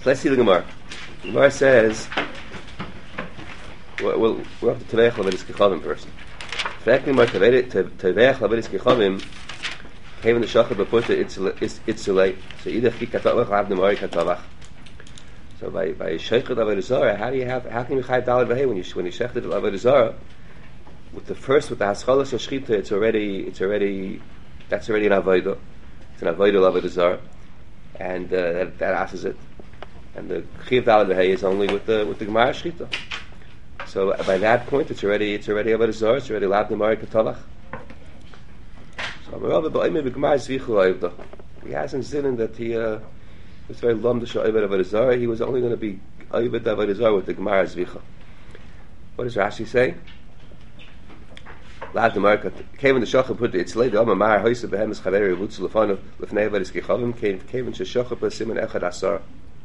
let's see the Gemara. The Gemara says, we'll have to Tevech Lavedis Kechavim first. Tevech Lavedis Kechavim came in the Shachar B'Puta Itzulei. So either Chi Katavach Lav Nemari Katavach. So by Shechet Avodah Zarah, how can you Chayav Daled V'Hei when you Shechet Avodah Zarah? With the Haschalas Shechita, that's already an Avodah. It's an Avodah Avodah Zarah, and that asks it. And the Chiyav Daled V'Hei is only with the Gemara Shechita. So by that point, it's already Avodah Zarah. It's already Lav Nemari Katavach. So he hasn't sinned that he was very lum to show Avodah Zarah. He was only going to be Avodah Zarah with the Gemara Zvicha. What does Rashi say? Lav Nemari came in the Shachar put it's late. Amar Mar Hoysa Behemes Chaveri Vutz Lefanav Lefnei Avodas Kechavim came in Shachar put Siman Echad Asar.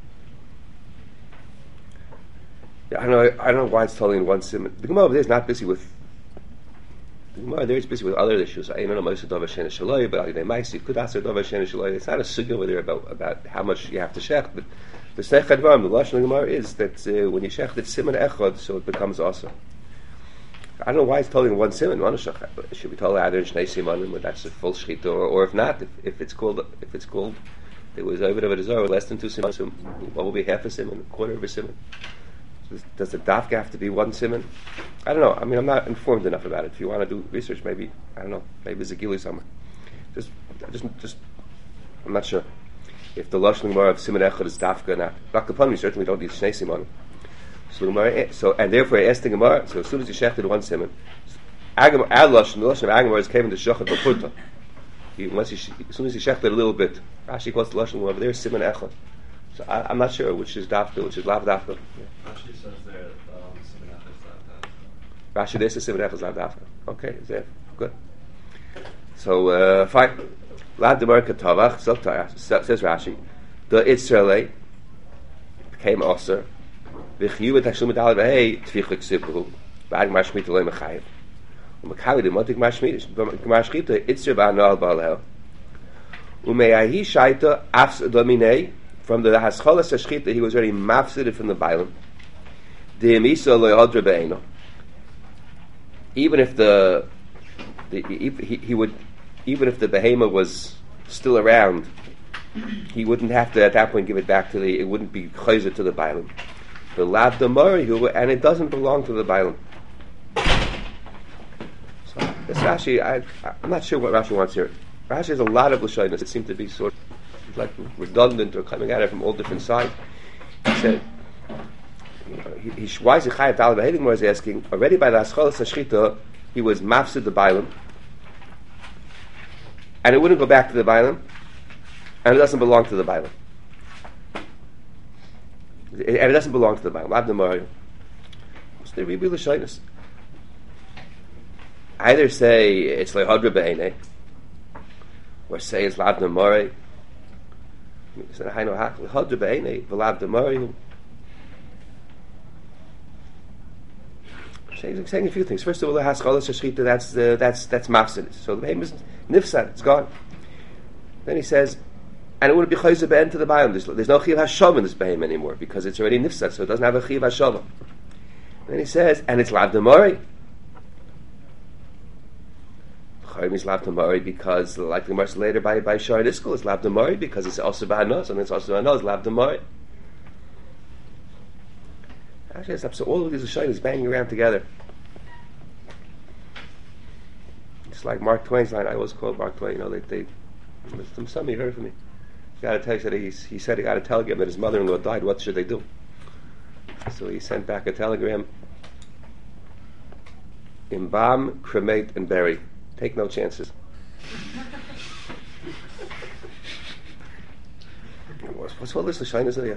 I don't know why it's totally in one siman. The Gemara over there is not busy with. The Gemara there is busy with other issues. I don't know most of Dover Shena Shaloi, but they might see could answer Dover Shena Shaloi. It's not a sugya over there about how much you have to shech, but the Sech Advarim, the lashon of the Gemara is that when you shech it's siman echad, so it becomes also. I don't know why it's totally in one siman. One shech it should be totally either in Shnei Simanim, but that's a full shechita, or if not, if it's called, it was over the Zohar less than 2 siman. So what will be half a siman, a quarter of a siman? Does the dafka have to be one siman? I don't know. I mean, I'm not informed enough about it. If you want to do research, maybe I don't know. Maybe there's a gili somewhere. Just, I'm not sure if the lashon gemara of siman echad is dafka or not. Bakapon, we certainly don't need shnei simanim. So and therefore, I asked the gemara. So as soon as you shechted one siman, the lashon of Agamar is came in the shachat b'purta. As soon as you shechted a little bit, Rashi calls the lashon over there siman echad. So I'm not sure which is dafka, which is lav dafka. Yeah. Rashi says there siman echad is lav dafka. Rashi there says siman echad is lav dafka. Okay, is that good? So fine. Lav demar katavach says Rashi. The Itzralei became aser. V'chiyuv tashlumet al v'hei tfichlik sibru. Ba'ad gemar shmita loy mechayev. U'mekavi demotik gemar shmita. Gemar shmita Itzra ba'anal ba'aleh. U'meyahi shaita afs dominei. From the Haschalas Hashchita, he was already mafsided from the Bailam. De'emisa loy hadra be'eno. Even if he would, even if the behema was still around, he wouldn't have to at that point give it back to it wouldn't be chayzer to the Bailam. The lav damari, and it doesn't belong to the Bailam. So this Rashi, I'm not sure what Rashi wants here. Rashi has a lot of lashonos. It seems to be sort of like redundant or coming at it from all different sides. He said, why is he chayav daled v'hei? Was asking already by the Haschalas Hashchita, he was mafsid the Bailam, and it wouldn't go back to the Bailam, and it doesn't belong to the Bailam. And it doesn't belong to the Bailam. Lav Nemari. What's the Rebbe L'Shainis? Either say it's Lehadra Be'enei, or say it's Lav Nemari. Saying a few things. First of all, the Haschalas Hashchita, that's mafsid. So the behem is nifsad, it's gone. Then he says, and it wouldn't be chayzer be'en to the bayim. There's no chiv hashav in this behem anymore because it's already nifsad, so it doesn't have a chiv hashav. Then he says, and it's lav demari. Chayim is lav demari because, like the Gemara later by Shar Niskul, it's lav demari because it's also ba'anos, and it's also ba'anos, lav demari. Actually, so all of these Shaynas banging around together. It's like Mark Twain's line. I always quote Mark Twain. You know, they somebody heard from me. He got a text that he said he got a telegram that his mother-in-law died. What should they do? So he sent back a telegram: embalm, cremate, and bury. Take no chances. What's all this Shaynas there?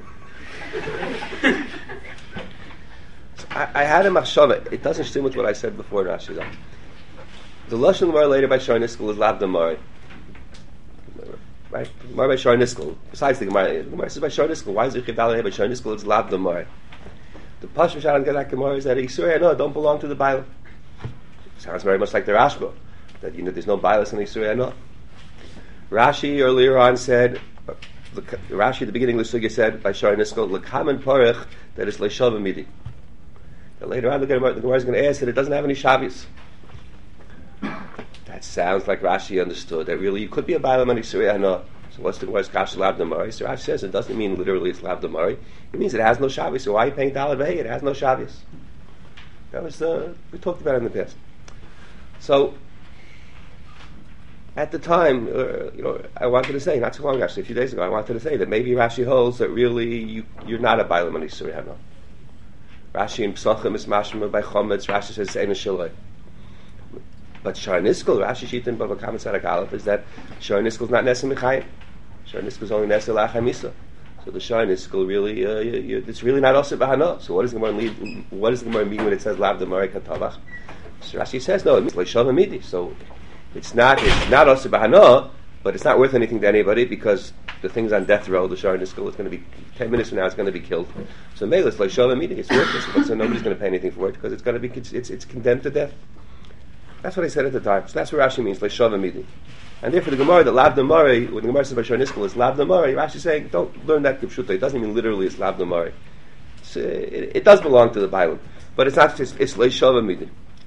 I had a machshava. It doesn't stem with what I said before, Rashi. The lashon Gemara later by Shar Niskul is lav damari. Right? Gemara by Shar Niskul. Besides the Gemara says by Shar Niskul. Why is it Chidal by Shar Niskul? It's lav damari. The pashim shad on Gemara is that Yisur no don't belong to the Bailam. Sounds very much like the Rashba that there's no Bailas in Yisur no. Rashi earlier on said Rashi at the beginning of the sugya said by Shor Niskal l'kamen porach that is leishava midi. Later on, the Gemara is going to ask that it doesn't have any Shabbos. That sounds like Rashi understood that really you could be a Bailam and Yisrael. No. So what's the Gemara's Kash Lav Damari? So Rashi says it doesn't mean literally it's Lav Damari. It means it has no Shabbos. So why are you paying Dalad Vehei? It has no Shabbos. That was we talked about it in the past. So at the time, I wanted to say not too long actually, a few days ago, I wanted to say that maybe Rashi holds that really you're not a Bailam and Yisrael. No. Rashi in Psachim is mashma by Chometz. Rashi says Ein Shaloi. But Shor Niskal, Rashi Shitin Bava Kamen Sarak Aleph is that Shor Niskal is not Nesa Michayim. Shor Niskal is only Nesa Lachai Misa. So the Shor Niskal really, it's really not Osir Bahana. So what does the Gemara mean? What does the Gemara mean when it says Lav Damari Katavach? So Rashi says no, it means Leishava Midi. So it's not Osir Bahana, but it's not worth anything to anybody because the thing's on death row. The Shor Niskal is going to be 10 minutes from now. It's going to be killed. So maybe it's Leishava Midi. It's worthless. But so nobody's going to pay anything for it because it's going to be it's condemned to death. That's what I said at the time. So that's what Rashi means, Leishava Midi. And therefore the Gemara, the Lav Damari, when the Gemara says by Shor Niskal is Lav Damari, Rashi is saying, don't learn that Kipshuta. It doesn't mean literally it's Lav Damari. It does belong to the Bible. But it's not just, it's Leishava Midi.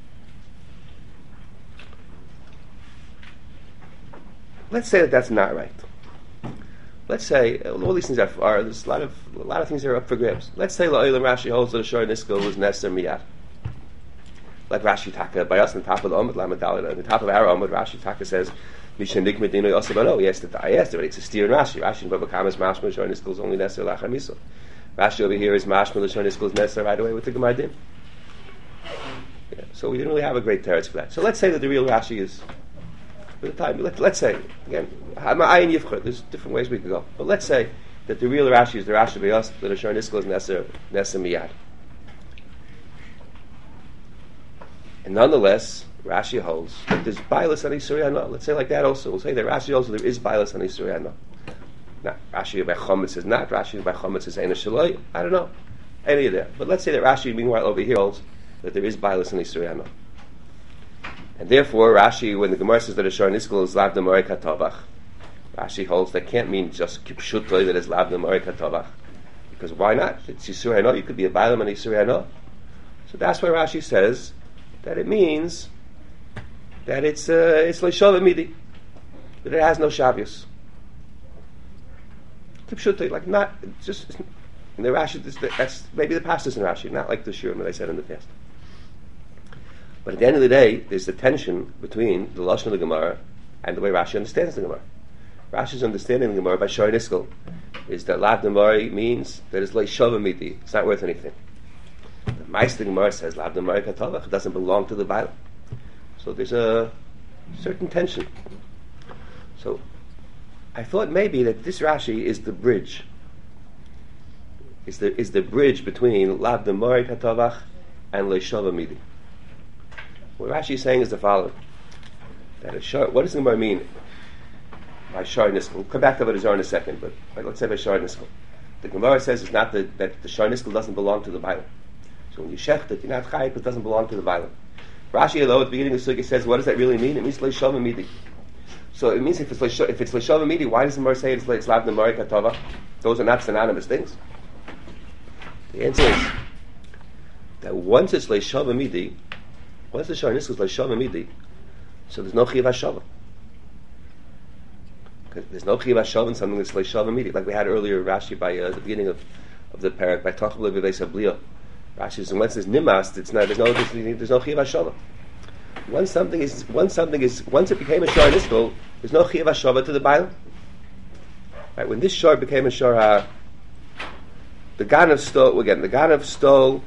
Let's say that that's not right. Let's say, all these things are there's a lot of things that are up for grabs. Let's say La'olam Rashi holds that Shor Niskal was Neser Miyad. Like Rashi Taka by us on the top of the Omid Lamadal, on the top of our Omid, Rashi Taka says, Mishanik Medino Yosabano. I asked already. It's a steer in Rashi. Rashi in Baba Kamas Mashma Shor Niskal is only Neser Lachar Miso. Rashi over here is Mashma the Shor Niskal is Neser right away with the Gemara Din. Yeah, so we didn't really have a great teretz for that. So let's say that the real Rashi is. For the time, let's say again, there's different ways we could go. But let's say that the real Rashi is the Rashi by us that the Shor Niskal is Neser Miyad. And nonetheless, Rashi holds that there's Bailas on Yisrael. Let's say like that also. We'll say that Rashi holds that there is Bailas on Yisrael. Now, Rashi by Chometz says not. Rashi by Chometz says Ein Shaloi. I don't know. Any of that. But let's say that Rashi, meanwhile, over here holds that there is Bailas on Yisrael. And therefore, Rashi, when the Gemara says that a Shor Niskal is Lav Damari Katavach, Rashi holds that can't mean just Kipshutoi that is Lav Damari Katavach. Because why not? It's Yisrael. You could be a Bailam on Yisrael. So that's why Rashi says that it means that it's Leishava Midi, that it has no Shabbos. Kipshutei, like not just in the Rashi. That's maybe the pastors in Rashi, not like the Shurim that I said in the past. But at the end of the day, there's the tension between the Lashon of the Gemara and the way Rashi understands the Gemara. Rashi's understanding of the Gemara by Shor Niskal is that Lav Damari means that it's Leishava Midi. It's not worth anything. The Meister Gemara says Lav Damari Katavach. It doesn't belong to the Bible. So there's a certain tension. So I thought maybe that this Rashi is the bridge. Is the bridge between Lav Damari Katavach and Leishava Midi. What Rashi is saying is the following: that what does the Gemara mean by Shor Niskal? We'll come back to Avodah Zarah in a second, but let's say by Shor Niskal. The Gemara says it's not that the Shor Niskal doesn't belong to the Bible. So when you shecht it, you're not chayik, it doesn't belong to the Bible. Rashi, although at the beginning of the Sugya says, what does that really mean? It means Leishava Midi. So it means if it's Leishava Midi, why does the Gemara say it's Lav Damari Katavach? Those are not synonymous things. The answer is that once it's Leishava Midi, once the Shor Niskal is Leishava Midi, so there's no Chiyav HaShava. There's no Chiyav HaShava in something that's Leishava Midi. Like we had earlier Rashi by the beginning of the parak, by Tachel Levives Habliya. Rashi says, once there's Nimas, there's no Chiyav HaShava. Once it became a Shor Niskal, there's no Chiyav HaShava to the Bible. Right, when this Shor became a Shor, the Ganav stole,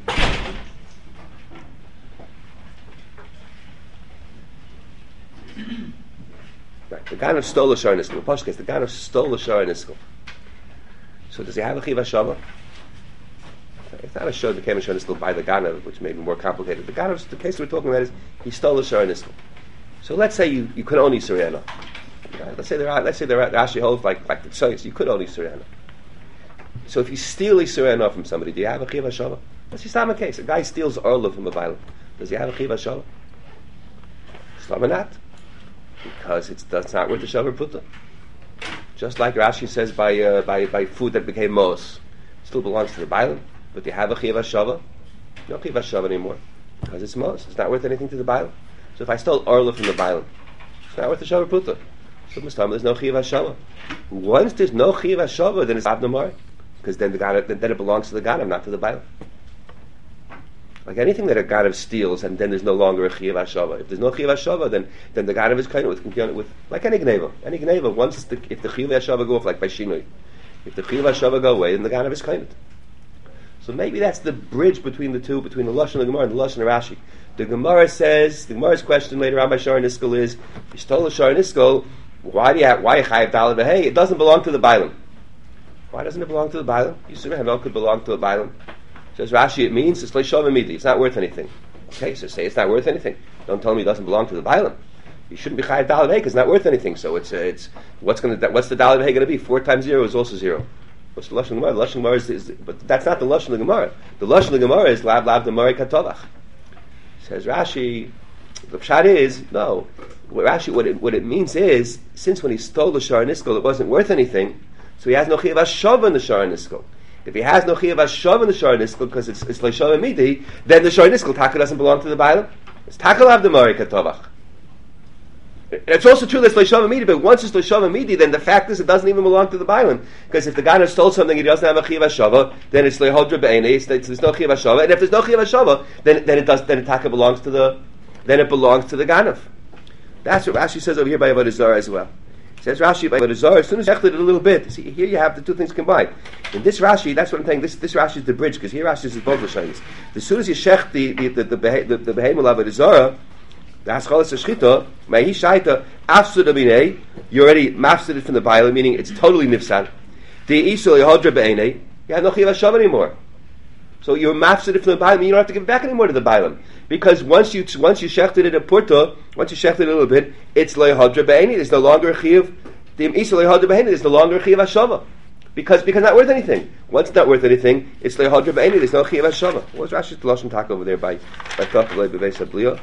right, the Ganav stole a Shor Niskal. The Pashkas, the Ganav stole a Shor Niskal. So does he have a Chiyav HaShava? It's not a Shor that became a Shor Niskal by the Ganav, which made it more complicated. The Ganav, the case we're talking about is he stole a Shor Niskal. So let's say you could own Yisrael. Right? Let's say Rashi holds like the Tzayis, you could own Yisrael. So if you steal Yisrael from somebody, do you have a Chiyav HaShava? Let's just have a case. A guy steals Orlov from a Bible. Does he have a Chiyav HaShava? Slama not. Because that's not worth the Shavar Puta. Just like Rashi says by food that became mos, still belongs to the bailam, but they have a chiyuv hashava. No chiyuv hashava anymore because it's mos. It's not worth anything to the bailam. So if I stole orla from the bailam, it's not worth the shava puta. So Mustama, there's no chiyuv hashava. Once there's no chiyuv hashava, then it's abnomar, because then then it belongs to the ganav, not to the bailam. Like anything that a ganav steals, and then there's no longer a chiyuv hashava. If there's no chiyuv hashava, then the ganav is kind of with like any gneva. Any gneva, if the chiyuv hashava go off, like by shinui, if the chiyuv hashava go away, then the ganav is kind of. So maybe that's the bridge between the two, between the Lashon of the Gemara and the Lashon of Rashi. The Gemara's question later on by Shar Niskal is, you stole a Shar Niskal, why Chayav Daled V'Hei? It doesn't belong to the Bailam. Why doesn't it belong to the Bailam? Yisur Havel could belong to a Bailam. Says Rashi, it means it's Leishov Amidi. It's not worth anything. Okay, so say it's not worth anything. Don't tell me it doesn't belong to the Bailam. You shouldn't be Chayav Daled V'Hei because it's not worth anything. So it's what's the Daled V'Hei going to be? 4 times 0 is also 0. What's the Lashon of the Gemara? The Lashon of the Gemara is, but that's not the Lashon of the Gemara. The Lashon of the Gemara is Lav Damari Katovach. Says Rashi, the pshat is, no. What it means is, since when he stole the Shar Niskal, it wasn't worth anything, so he has no chiyuv hashava in the Shar Niskal. If he has no chiyuv hashava in the Shar Niskal, because it's leishava midi, then the Shar Niskal taka doesn't belong to the Bailam. It's taka lav damari katovach. It's also true that it's leishava midi, but once it's leishava midi, then the fact is it doesn't even belong to the Bailam, because if the guy stole something and he doesn't have a chiyuv hashava, then it's lehodra be'enei. There's no chiyuv hashava, and if there's no chiyuv hashava, then it taka belongs to the ganav. That's what Rashi says over here by Avodah Zarah as well. He says Rashi by Avodah Zarah, as soon as you it a little bit, see, here you have the two things combined. In this Rashi, that's what I'm saying, this Rashi is the bridge, because here Rashi is both Lashonis. As soon as you shech the Behemel Avodah Zarah, the Haschalas Shchita, Mahi Shaita, Afsud Abinei, you already mafsided from the Bailam, meaning it's totally nifsad. The Isol Yehodra Be'enei, you have no Chiyuv Hashav anymore. So you're mafsided from the Bailam, you don't have to give it back anymore to the Bailam. Because once you shechted it a purta, once you shechted it a little bit, it's lehodra be'eni. There's no longer a chiyuv. The isa lehodra be'eni. There's no longer a chiyuv hashava, because not worth anything. Once it's not worth anything, it's lehodra be'eni. There's no chiyuv hashava. What was Rashi's lashon talk over there by Tafel bebeis habliya?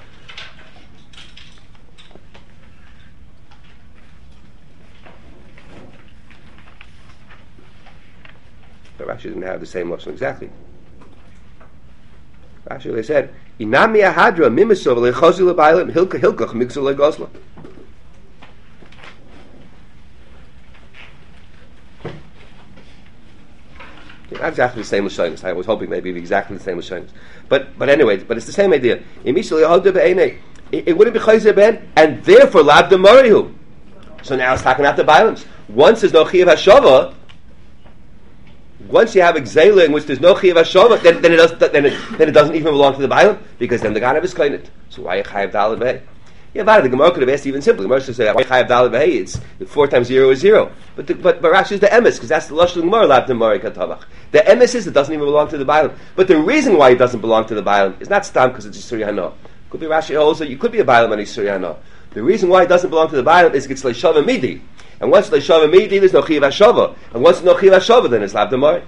But Rashi didn't have the same lashon exactly. Rashi they said, "Inami ahadra mimisov lechazi lebaylim hilka mixu legosla." Not exactly the same lashonis. I was hoping maybe exactly the same lashonis, but anyway, it's the same idea. It wouldn't be chayzer ben, and therefore lab the marihu. So now it's talking about the baylims. Once there's no chiyuv hashava. Once you have exela in which there's no chiyuv hashava, then it doesn't even belong to the bailam, because then the ganav is kleinit. So why chayav daled v'hei? Yeah, but the Gemara could have asked even simply. The Gemara should say why chayav daled v'hei? It's 4 times 0 is 0. But Rashi is the emes, because that's the lashon of the Gemara lab demari katavach. The emes is it doesn't even belong to the bailam. But the reason why it doesn't belong to the bailam is not stam because it's Yisur Hano. Could be Rashi also. You could be a bailam on Yisur Hano. The reason why it doesn't belong to the bailam is it's leishava midi. And once leishava midi, there's no chiyuv hashava. And once there's no chiyuv hashava, then it's lab demari.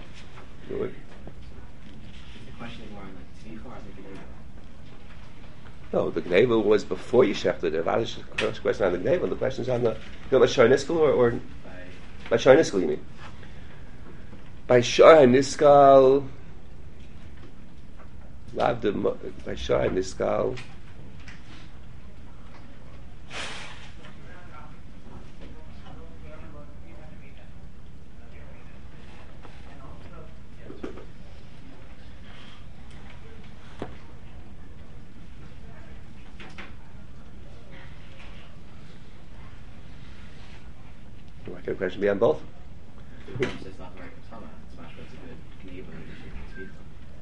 No, the gneva was before you shechted it. The question on the gneva. The question is on the by Shar Niskal or by Shar Niskal. You mean by Shar Niskal? By Shar Niskal. Can a question be on both? It's not the right katana. It's much better to good gneva than you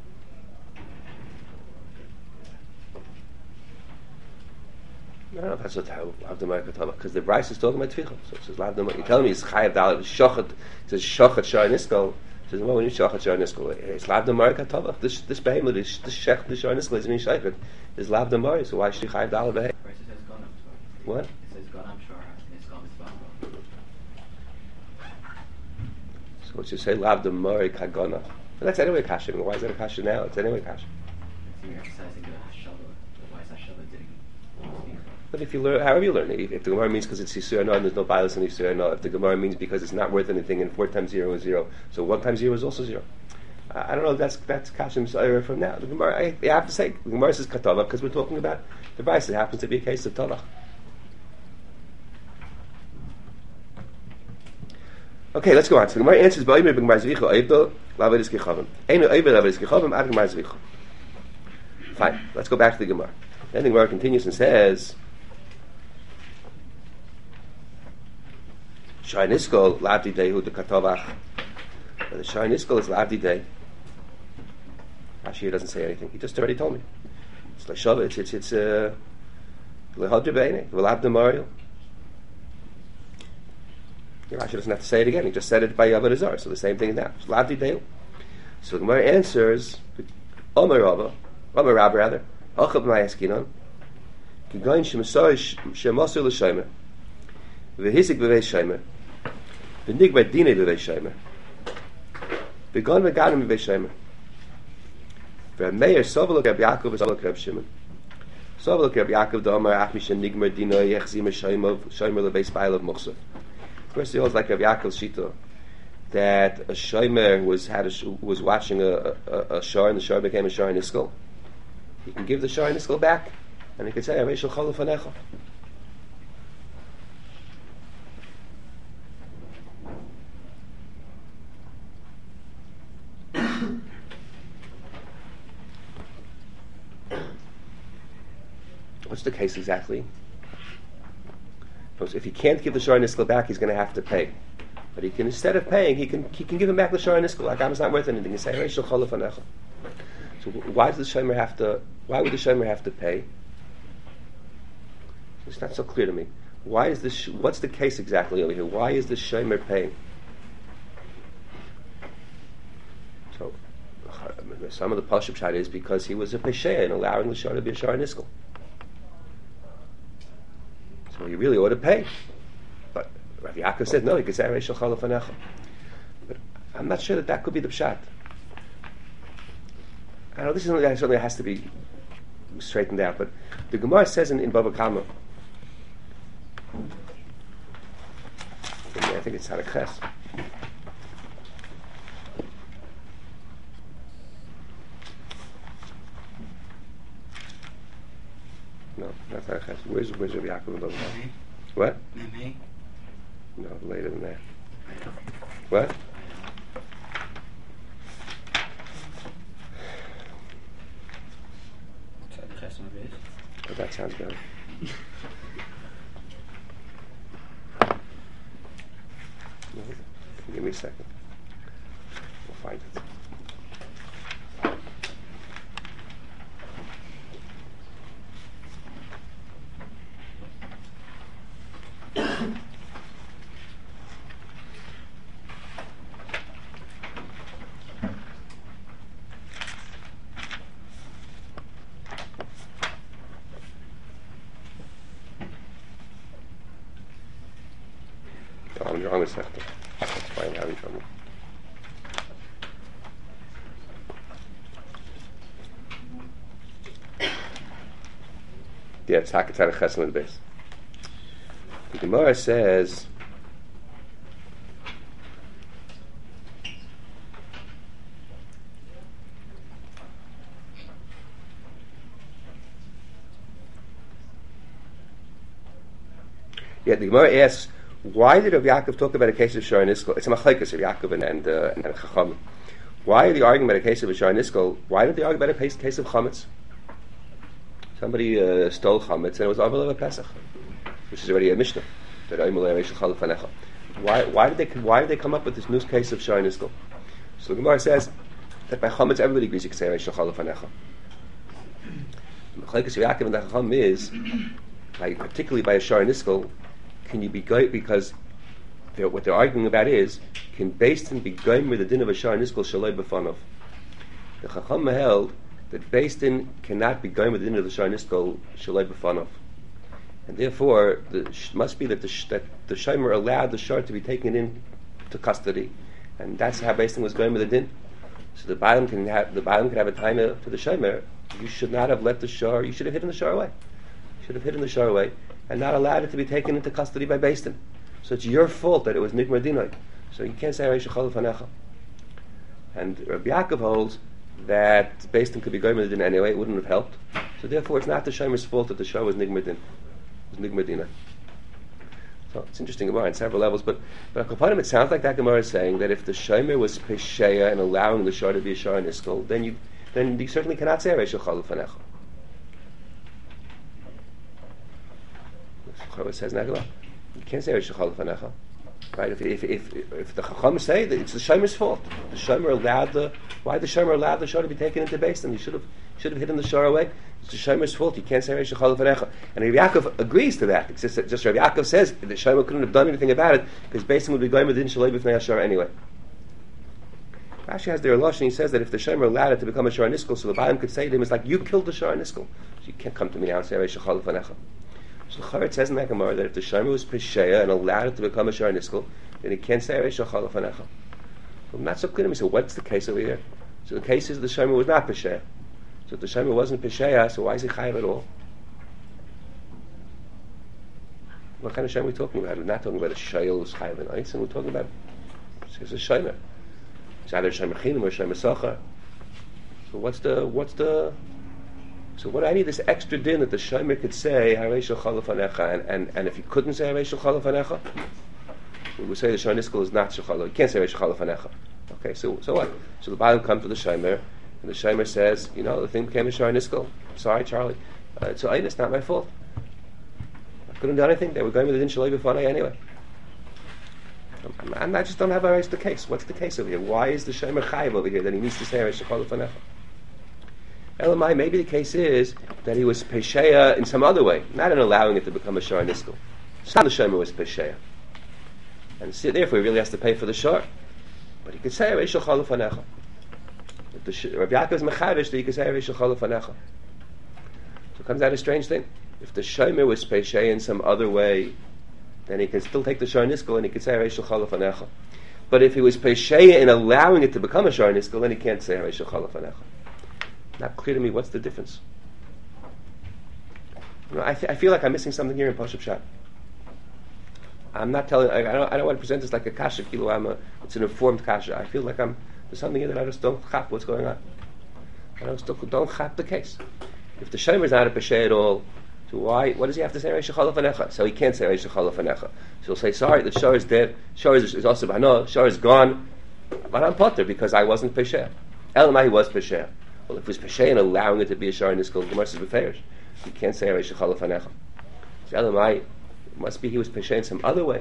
I don't know if that's what Lavdamar Katama, because the Bryce is talking about Tficha. So it says Lavdamar. You're telling me it's Chayav Dalet, Shochet. It says Shochet Shar Niskal. It says, well, when you Shochet Shar Niskal, it's Lavdamar Katama. This behemoth, this Shech, this Shar Niskal isn't in Shaychet. It's Lavdamar, so why should you Chayav Dalet Behe? What? It says Ganam Shar Niskal Mitzvah. So what you say, Lavdamar Kagana. But that's anyway Kasha. Why is that a Kasha now? It's anyway Kasha. You're emphasizing the Hashava. Why is Hashava doing? But if you learn, however you learn it, if the Gemara means because it's Yisur no and there's no bias in Yisur no, if the Gemara means because it's not worth anything and 4 times 0 is 0, so 1 times 0 is also 0. I don't know if that's Kashim's error from now. The Gemara, I have to say, the Gemara says Katava because we're talking about the bias. It happens to be a case of Talach. Okay, let's go on. So the Gemara answers, Ba'imir b'Gemar Zvicha Oivdo Lavedis Kechavim. Einu Oivdo Lavedis Kechavim Ad Gemar Zvicha. Fine, let's go back to the Gemara. Then the Gemara continues and says, Shai Niskol Lavdi Dehu de Katavach. The Shai Niskol is Lavdi Deh. Rashi doesn't say anything. He just already told me. It's like Shabbat. It's Lehadr Beine. V'Lavdi Mario. Rashi doesn't have to say it again. He just said it by Yavad Azar. So the same thing is now. It's Lavdi Deh. So the Gemara answers, Omer Rabba, Omer Rabba rather, Achab Ma'askinon, Kigayin Shemasur L'Shomer, V'Hisik B'Vei Shomer, V'Nigbar Dinei B'Vei Shomer, V'Gon V'Ganim B'Vei Shomer, V'Meir Sovelok Reb Yaakov V'Sovelok Reb Shimon, Sovelok Reb Yaakov D'Omer Achmish Nigmar Dinei Yechzim Shomer L'Vei Spailav Muchsav. First he holds like Reb Yaakov's Shita, that a shomer was watching a shor and the shor became a shor in his skull. He can give the shor in his skull back, and he can say, "Arei Cholov Fanecha." What's the case exactly? If he can't give the shor in his skull back, he's going to have to pay. But he can, instead of paying, he can give him back the shor in his skull. Like it's not worth anything. He say, "Arei Cholov Fanecha." So why does the shomer have to? Why would the shomer have to pay? It's not so clear to me. Why is this? What's the case exactly over here? Why is the shomer paying? So some of the pashup shot is because he was a pesheya in allowing the shor to be a shor in his skull. So he really ought to pay. But Rav Yaakov said no. He could say Arei Cholov Fanecha. But I'm not sure that could be the pshat. I know this is something that certainly has to be straightened out, but the Gemara says in Bava Kama, I think it's Haraches. No, not Haraches. Where's Rabbi Yaakov in Bava Kama? What? No, later than that. What? Oh, that sounds better. Give me a second. We'll find it. I'm wrong with that. That's why I'm having trouble. Yeah, it's Hakatar Chesed base. The Gemara says, the Gemara asks, why did Rav Yaakov talk about a case of shor in his skull? It's a machlekes of Yaakov and Chacham. Why are they arguing about a case of a shor in his skull? Why did they argue about a case of chametz? Somebody stole chametz and it was Avil of Pesach, which is already a Mishnah. Why did they come up with this new case of shor in his skull? So the Gemara says that by chametz everybody agrees you can say Reish Chal Fanecha. The machlekes of Yaakov and Chacham is, particularly by a shor in his skull, can you be goy, because what they're arguing about is, can Beis be goyim with the din of a shor in his skull shaloi b'fanov? The Chacham held that Beis Din cannot be goyim with the din of the shor in his skull shaloi b'fanov, and therefore must be that the shomer allowed the shor to be taken into custody, and that's how Beis Din was goyim with the din. So the Baalim can have a time to the shomer. You should not have let the shor. You should have hidden the shor away. You should have hidden the shor away, and not allowed it to be taken into custody by Beis Din. So it's your fault that it was Nigmar Dinoi. So you can't say Haresh Chalif Hanecha. And Rabbi Yaakov holds that Beis Din could be Goyim Din anyway, it wouldn't have helped. So therefore it's not the Shomer's fault that the Shor was Nigmar Din. It was Nigmar Dinoi. So it's interesting Gemara on several levels, but Akapanim, it sounds like that Gemara is saying that if the Shomer was Pesheya and allowing the Shor to be a Shor Niskol, then you certainly cannot say Haresh Chalif Hanecha. It says Nagala. You can't say Haresh Chalif Hanecha. Right? If the Chacham say that it's the Shomer's fault, the Shomer allowed why the Shomer allowed the Shor to be taken into Beis Din? He should have hidden the Shor away. It's the Shomer's fault. You can't say Haresh Chalif Hanecha. And Rabbi Yaakov agrees to that. It's just Rabbi Yaakov says the Shomer couldn't have done anything about it because Beis Din would be going within Shalei b'fnei Hashor anyway. Rashi has their Lush and he says that if the Shomer allowed it to become a Shor Niskol, so the Ba'im could say to him, it's like you killed the Shor Niskol. So you can't come to me now and say Haresh Chalif Hanecha. So the Charetz says in that Gemara that if the Shomer was Pesheya and allowed it to become a Shor Niskol, then he can't say Haresh Chalif Hanecha. So not so clear to me. So what's the case over here? So the case is the Shomer was not Pesheya. So if the Shomer wasn't Pesheya, so why is he Chayiv at all? What kind of Shomer are we talking about? We're not talking about a Shayel who's Chayiv and Eis, and we're talking about it's a Shomer. It's either Shomer Chinim or Shomer Socha. So what's the so what I need this extra din that the Shomer could say Haresh Chalif Hanecha, and if he couldn't say Haresh Chalif Hanecha, we would say the Shor Niskol is not Shechalif. You can't say Haresh Chalif Hanecha. Okay, so what? So the Ba'im comes to the Shomer, and the Shomer says, the thing became a Shor Niskol. Sorry, Charlie. So it's not my fault. I couldn't do anything. They were going with the Din Shalei B'fanei anyway. I just don't have the case. What's the case over here? Why is the Shomer Chayiv over here that he needs to say Haresh Chalif Hanecha? Elamai, maybe the case is that he was Pesheya in some other way, not in allowing it to become a Shor Niskol. It's not the Shomer was Pesheya. And so therefore he really has to pay for the Shor. But he could say Haresh Chalif Hanecha. If Rabbi Yaakov is Mechadish, then he could say Haresh Chalif Hanecha. So it comes out a strange thing. If the Shomer was Pesheya in some other way, then he can still take the Shor Niskol and he could say Haresh Chalif Hanecha. But if he was Pesheya in allowing it to become a Shor Niskol, then he can't say Haresh Chalif Hanecha. Not clear to me what's the difference. I feel like I'm missing something here in Pashup Shat. I'm not telling. I don't want to present this like a kasha. It's an informed kasha. I feel like there's something here that I just don't chap what's going on. I don't chap the case. If the Shomer is not a peshay at all, so what does he have to say Haresh Chalif Hanecha? So he can't say Haresh Chalif Hanecha. So he'll say, sorry, the Shor is dead. Shor is also b'hano. Shor is gone. But I'm potter because I wasn't peshay. Elamai he was peshay. Well, if it was peshay and allowing it to be a Shor Niskol, the Gemara says b'feish. You can't say Haresh Chalif Hanecha. So Elamai, it must be he was peshay in some other way.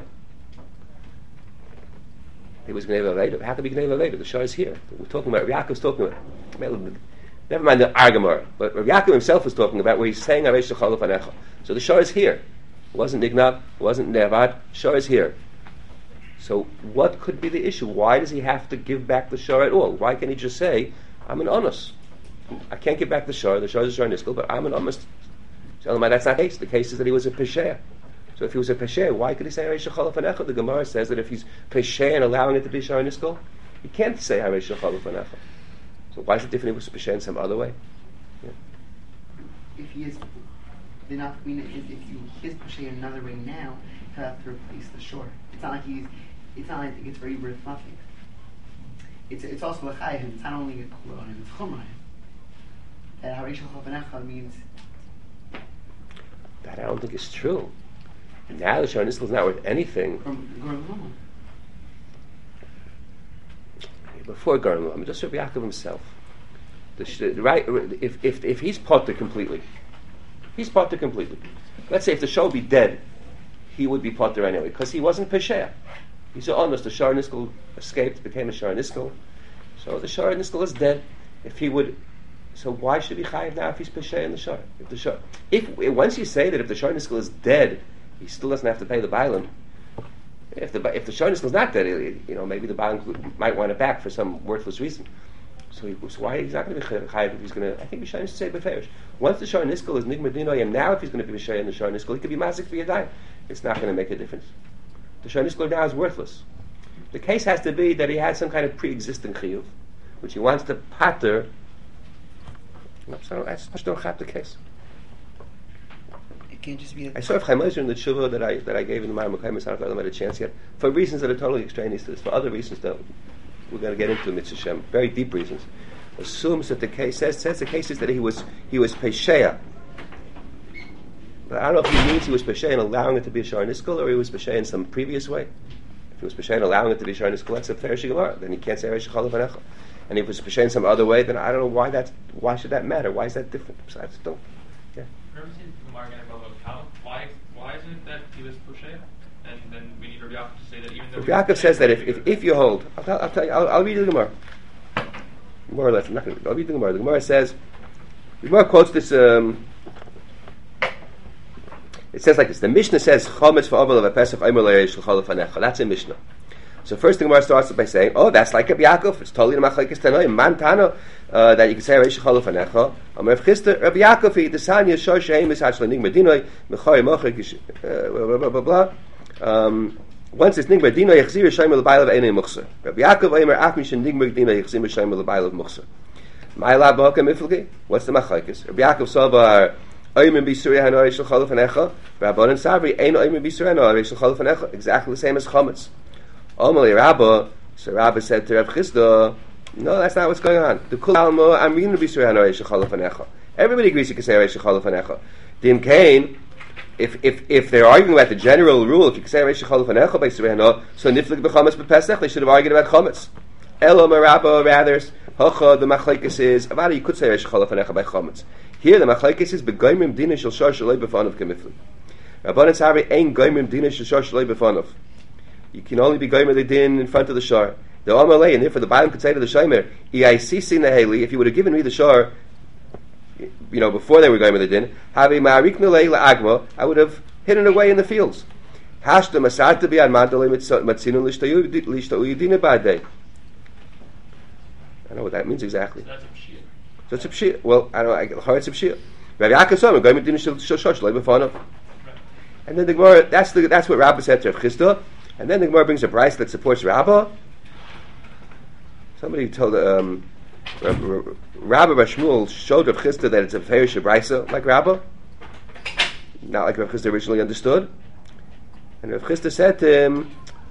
He was Gneva Veda. How could be Gneva Veda? The Shor is here. We're talking about, Rav Yaakov's talking about. Never mind the Argamar, but Rav Yaakov himself was talking about where he's saying Haresh Chalif Hanecha. So the Shor is here. It wasn't Nignav, it wasn't Nevad. Shor is here. So what could be the issue? Why does he have to give back the Shor at all? Why can't he just say, I'm an Onus? I can't give back the Shor is a Shor Niskol, but I'm an Onus. So that's not the case. The case is that he was a Pesheya. So if he was a Pesheya, why could he say Haresh Chalif Hanecha? The Gemara says that if he's Pesheya and allowing it to be Shor Niskol, he can't say Haresh Chalif Hanecha. So why is it different if it was Pesheya in some other way? Yeah. If he is, then I mean, if you his Pesheya in another way now, he'll have to replace the Shor. It's not like it's very worth nothing. It's also a Chayiv. It's not only a Kulon, it's Chumrah. That Haresh Chalif Hanecha means that I don't think is true. And now the Shor Niskol is not worth anything. Before Garam Lama, just Rabbi Yaakov himself. If he's potter completely, Let's say if the Shor be dead, he would be potter anyway, because he wasn't Pesheya. He's honest. The Shor Niskol escaped, became a Shor Niskol. So the Shor Niskol is dead. So why should he be chayiv now if he's Pesheya in the Shor? If once you say that if the Shor Niskol is dead, he still doesn't have to pay the bailam. If the Shor Niskol is not dead, maybe the bailam might want it back for some worthless reason. So why he's not going to be chayiv if he's going to? I think we should say beferish. Once the Shor Niskol is nigmar dinoi, and now if he's going to be Pesheya in the Shor Niskol, he could be mazik for yadayim. It's not going to make a difference. The Shor Niskol now is worthless. The case has to be that he had some kind of pre-existing chiyuv, which he wants to pater. So I just don't have the case. can't just be. I saw Chaim Ozer in the tshuva that I gave in the Ma'amar Kaimis. I don't know if I had a chance yet. For reasons that are totally extraneous to this, for other reasons that we're going to get into, Mitzvah Shem, very deep reasons, assumes that the case says the case is that he was Pesheya. But I don't know if he means he was Pesheya and allowing it to be a Shar Niskul, or he was Pesheya in some previous way. If he was Pesheya and allowing it to be a Shar Niskul, that's a fair Shigamar. Then he can't say Reish Chalav Anecha. And if it was Pesheya in some other way, then I don't know why should that matter? Why is that different? Besides, don't. Yeah. Why isn't it that he was Pesheya? And then we need Rabbi Yaakov to say that even though Rabbi Yaakov says that if you hold, I'll tell you, I'll read the Gemara. More or less, I'm not going to. I'll read the Gemara. The Gemara says, the Gemara quotes this. It says like this: the Mishnah says, "Chometz v'ovel of a Pesach omer le'reish l'chol lefanecha." That's a Mishnah. So first, the Gemara starts by saying, "Oh, that's like Rabbi Yaakov. It's totally the machlekes tanoim man tano that you can say reish l'chol lefanecha." Amar Chisda Rabbi Yaakov the Sanya shor sheim is hachla nig medinoi mechoi mocher blah blah blah. Once it's nigmar dino yachzir sheim lebaylav einay muchser. Rabbi Yaakov omer af mishen nigmar dino yachzir sheim lebaylav muchser. Ma'ila b'hoka miflegi. What's the machlekes? Rabbi Yaakov savar. Exactly the same as chametz. Omali Rabba, so Rabba said to Rav Chisda, no, that's not what's going on. The kul almo amrinu b'surei hanoresh shechalaf hanecha. Everybody agrees you can say reish shechalaf hanecha. Dim kain, if they're arguing about the general rule, if you can say reish shechalaf hanecha by surei hanoresh, so niflik b'chametz b'pesach, they should have argued about chametz. Elo Rabba rather, hacha the machlekes is about you could say reish shechalaf hanecha by chametz. Here the machlekes is begoymim dina shel shor shalei b'fanav kemifli. Rabbanan Tzari ain't goymim dina shel shor shalei b'fanav. You can only be goyim the din in front of the shor. The Amalei, and therefore the Balaam could say to the Shomer, "Iaisisi neheli." If you would have given me the shor, before they were goyim the din, havi ma'arik nulei la'agma, I would have hidden away in the fields. Hashta masarta bi admandalei matzinu lishtau yidina ba'dei. I don't know what that means exactly. So that's a pshia. So it's a pshia. Well, I don't know. It's a pshia. Rabbi Yaakov said, "Goyim dina shel shor shalei b'fanav." And then the Gemara, that's what Rabbi said to Rav Chisda. And then the Gemara brings a brayso that supports Rabbah. Somebody told Rabbi Shmuel showed Rav Chisda that it's a fairish brayso like Rabbah, not like Rav Chisda originally understood. And Rav Chisda said to him,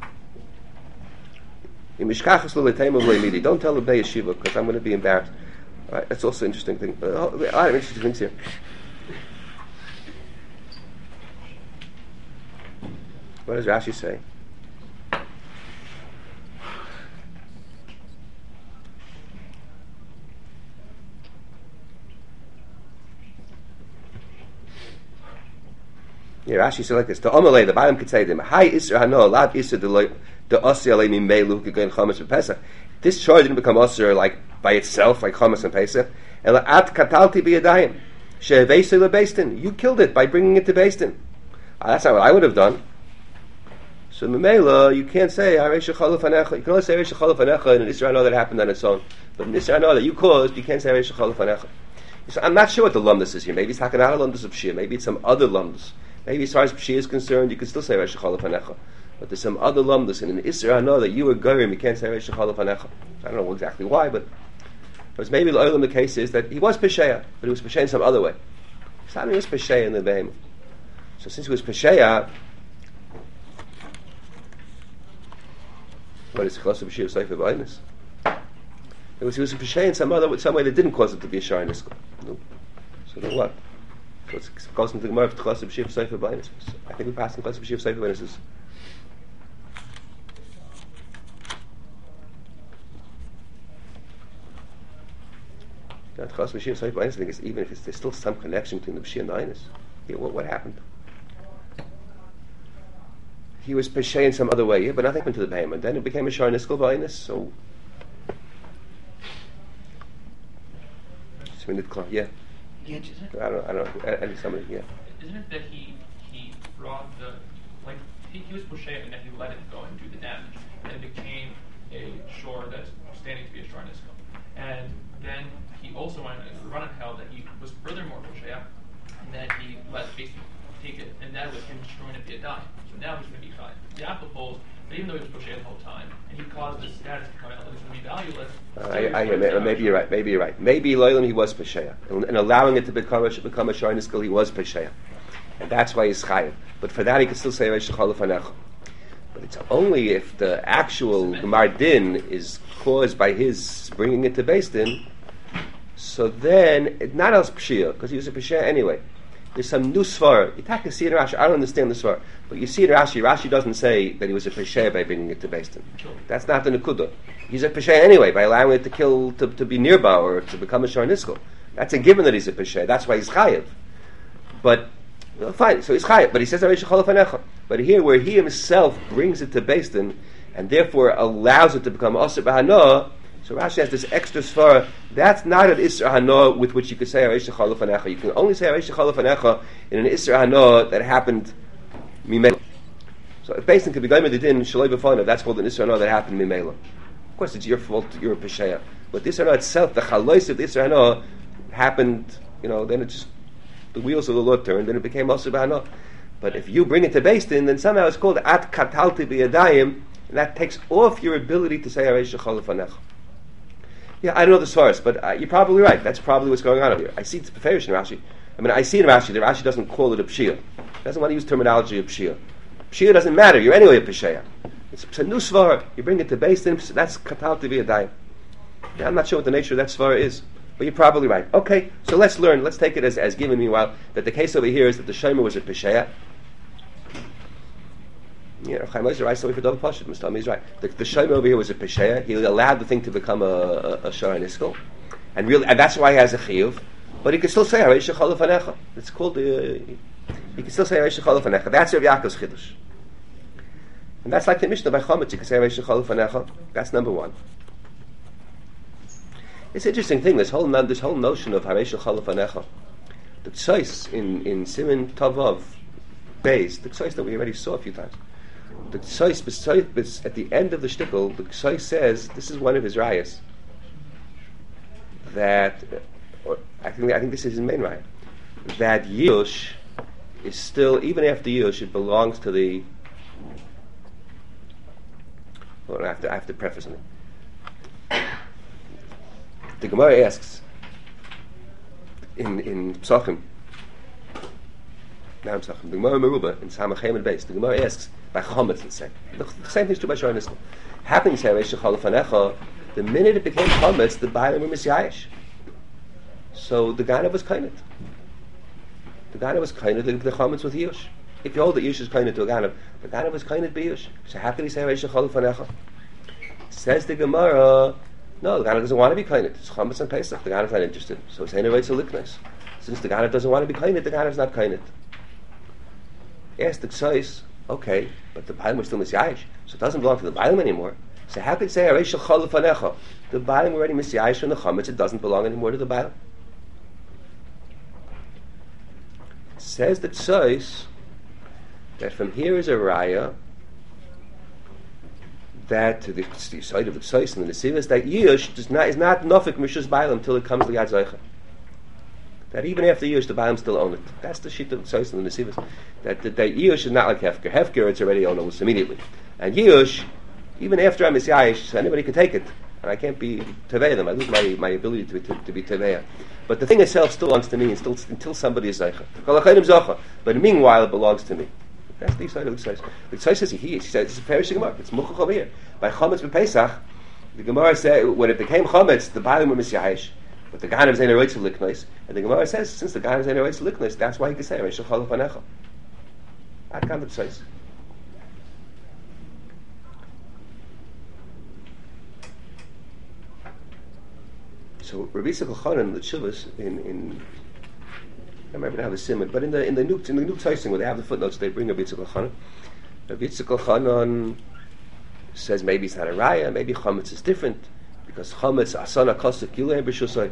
"Don't tell the Bnei Yeshiva because I'm going to be embarrassed." All right, that's also an interesting thing. A lot of interesting things here. What does Rashi say? Yeah, Rashi said like this: the Amalei, the Balaam could say to him, "Hi Isra Hano, Lav Isra the Asi Alei Mimelu Gegain Chametz and Pesach." This char didn't become Asr like by itself, like Chametz and Pesach. And At Katalti Biyadayim Sheveisei LeBeistin. You killed it by bringing it to Beistin. That's not what I would have done. So Memela, you can't say Reish Chalaf Hanecha. You can only say Reish Chalaf Hanecha in an Isra Hano that happened on its own. But in Isra Hano that you caused, you can't say Reish Chalaf Hanecha. So I'm not sure what the lumdus is here. Maybe it's talking out of lumdus of Shia. Maybe it's some other lumdus. Maybe as far as Shia is concerned, you can still say Reish Chalaf Hanecha. But there's some other lumdus, and in Isra Hano that you were Gorim, you can't say Reish Chalaf Hanecha. I don't know exactly why, but maybe the case is that he was Pesheya, but he was Pesheya in some other way. So he was Pesheya in the Behem. So since he was Pesheya, what is Chosam Shia Sefer B'Aynis? He was a Pesheya in some way that didn't cause it to be a Shar in Niskul. No. So then what? So it goes into the Gemara of Chosam Shia Sefer B'Aynis. I think we passed in Chosam Shia Sefer B'Aynis. I think it's, even if there's still some connection between the Pshia and the Einus. Yeah, what happened? He was Peshay in some other way, yeah, but nothing happened to the Behemoth. Then it became a Shar Niskul B'Einus, so... Yeah. Yeah, I don't know. And somebody, yeah. Isn't it that he brought he was Peshay and then he let it go and do the damage, and it became a shore that's standing to be a Shar Niskul. And then he also went run held that he was furthermore Pesheya, and that he let basically take it, and that was him destroying it via dying. So now he's going to be fine. The apple holds that even though he was Pesheya the whole time, and he caused his status to come out, that he's going to be valueless. Maybe you're right. Maybe Loilam he was Pesheya, and allowing it to become a Shar Niskul, he was Pesheya. and that's why he's chayiv. But for that, he can still say Reish Chalav Hanecha. But it's only if the actual Gemar Din is caused by his bringing it to Beis Din. So then, it's not else Pshia, because he was a Pshia anyway. There's some new Svar. You can see in Rashi, I don't understand the Svar, but you see in Rashi doesn't say that he was a Pshia by bringing it to Beis Din. That's not the Nekuda. He's a Pshia anyway, by allowing it to kill, to be nearby, or to become a Shor Niskal. That's a given that he's a Pshia, that's why he's Chayiv. But, well, fine, so he's Chayiv, but he says Reish Chalav Hanecha. But here, where he himself brings it to Beis Din, and therefore allows it to become Asr B'Hanoah, so Rashi has this extra svara. That's not an Isra Hanoah with which you could say Reish Chalav Hanecha. You can only say Reish Chalav Hanecha in an Isra Hanoah that happened Mimela. So if Beis Din could be going with the din Shaloi B'Fanav, that's called an Isra Hanoah that happened Mimela. Of course, it's your fault. You're a Pesheya. But the Isra Hanoah itself, the Chalois of the Isra Hanoah happened. Then it just the wheels of the Lord turned, and it became Asr B'Hanoah. But if you bring it to Beis Din, then somehow it's called At Katalti B'Yadayim, and that takes off your ability to say Reish Chalav Hanecha. Yeah, I don't know the source, but you're probably right. That's probably what's going on over here. I see it's Beferish in Rashi. I see in Rashi that Rashi doesn't call it a Pshia. He doesn't want to use terminology of Pshia. Pshia doesn't matter. You're anyway a Pesheya. It's a new Svar. You bring it to Beis Din, that's Katal Tiviyadayim. Yeah, I'm not sure what the nature of that Svar is, but you're probably right. Okay, so let's learn. Let's take it as given, meanwhile, that the case over here is that the Shomer was a Pesheya. Chaim Ozer, I saw for Dov Pashut. Mustami is right. The Shomer over here was a Pesheya. He allowed the thing to become a Shor Niskal, and that's why he has a Chiyuv. But he can still say Reish Chalav Hanecha. It's called he can still say Reish Chalav Hanecha. That's Rav Yaakov's Chiddush, and that's like the Mishnah by Chometz. You can say Reish Chalav Hanecha. That's number one. It's an interesting thing. This whole notion of Reish Chalav Hanecha. The Tzos in Siman Tavav Beis, the Tzos that we already saw a few times. The Tzos, at the end of the shtickle, the Tzos says, this is one of his rayas, that, I think this is his main raya, that Yush is still, even after Yush, it belongs to the, well, I have to preface something. The Gemara asks, in Psachim, the Gemara Meruba, in Samachem and Beis, the Gemara asks, by Chometz, let's say. The same thing is true by Shor Niskal. Happening to say Reish Chalav Hanecha, the minute it became Chometz, the Bailam were Misyayish. So the Ganav was Kainet. The Ganav was Kainet, the Chometz with Yush. If you hold that Yush is Kainet to a Ganav, the Ganav was Kainet by Yush. So how can he say Reish Chalav Hanecha? Says the Gemara, no, the Ganav doesn't want to be Kainet. It's Chometz and Pesach. The Ganav's not interested. So it's Heinei Reitzel Liknes. Since the Ganav doesn't want to be Kainet, the Ganav's not Kainet. Ask the Tzos, okay, but the Bailam was still Misyayish, so it doesn't belong to the Bailam anymore. So how could you say Reish Chalav Hanecha? The Bailam were already Misyayish from the Chometz, it doesn't belong anymore to the Bailam. Says the Tzos that from here is a raya that to the side of the Tzos and the Nesivos that Yush is not Nofik Mishus Bailam till it comes to Yad Zaycha. That even after Yush, the Bailam still own it. That's the sheet of the Tzos and the Nesivos. That Yush is not like Hefker. Hefker, it's already owned almost immediately. And Yush, even after I'm Misyayish, anybody can take it. And I can't be Teveya them. I lose my ability to be Teveya. But the thing itself still belongs to me until somebody is Zaycha. But meanwhile, it belongs to me. That's the side of the Tzos. The Tzos says he says it's a perishing Gemara. It's Muchach over here. By Chometz b'Pesach, the Gemara said when it became Chometz, the Bailam were Misyayish. But the Ganav is Heinei Reitzel Liknes, and the Gemara says, since the Ganav is Heinei Reitzel Liknes, that's why he can say Reish Chalav Hanecha. That kind of says. So Rabbi Yitzchak Elchanan, the Tshuvos in I remember how the simon, but in the new Tzosing where they have the footnotes, they bring Rabbi Yitzchak Elchanan. Rabbi Yitzchak Elchanan says maybe it's not a raya, maybe Chometz is different. Because Chometz asana kosef kilei b'shusay.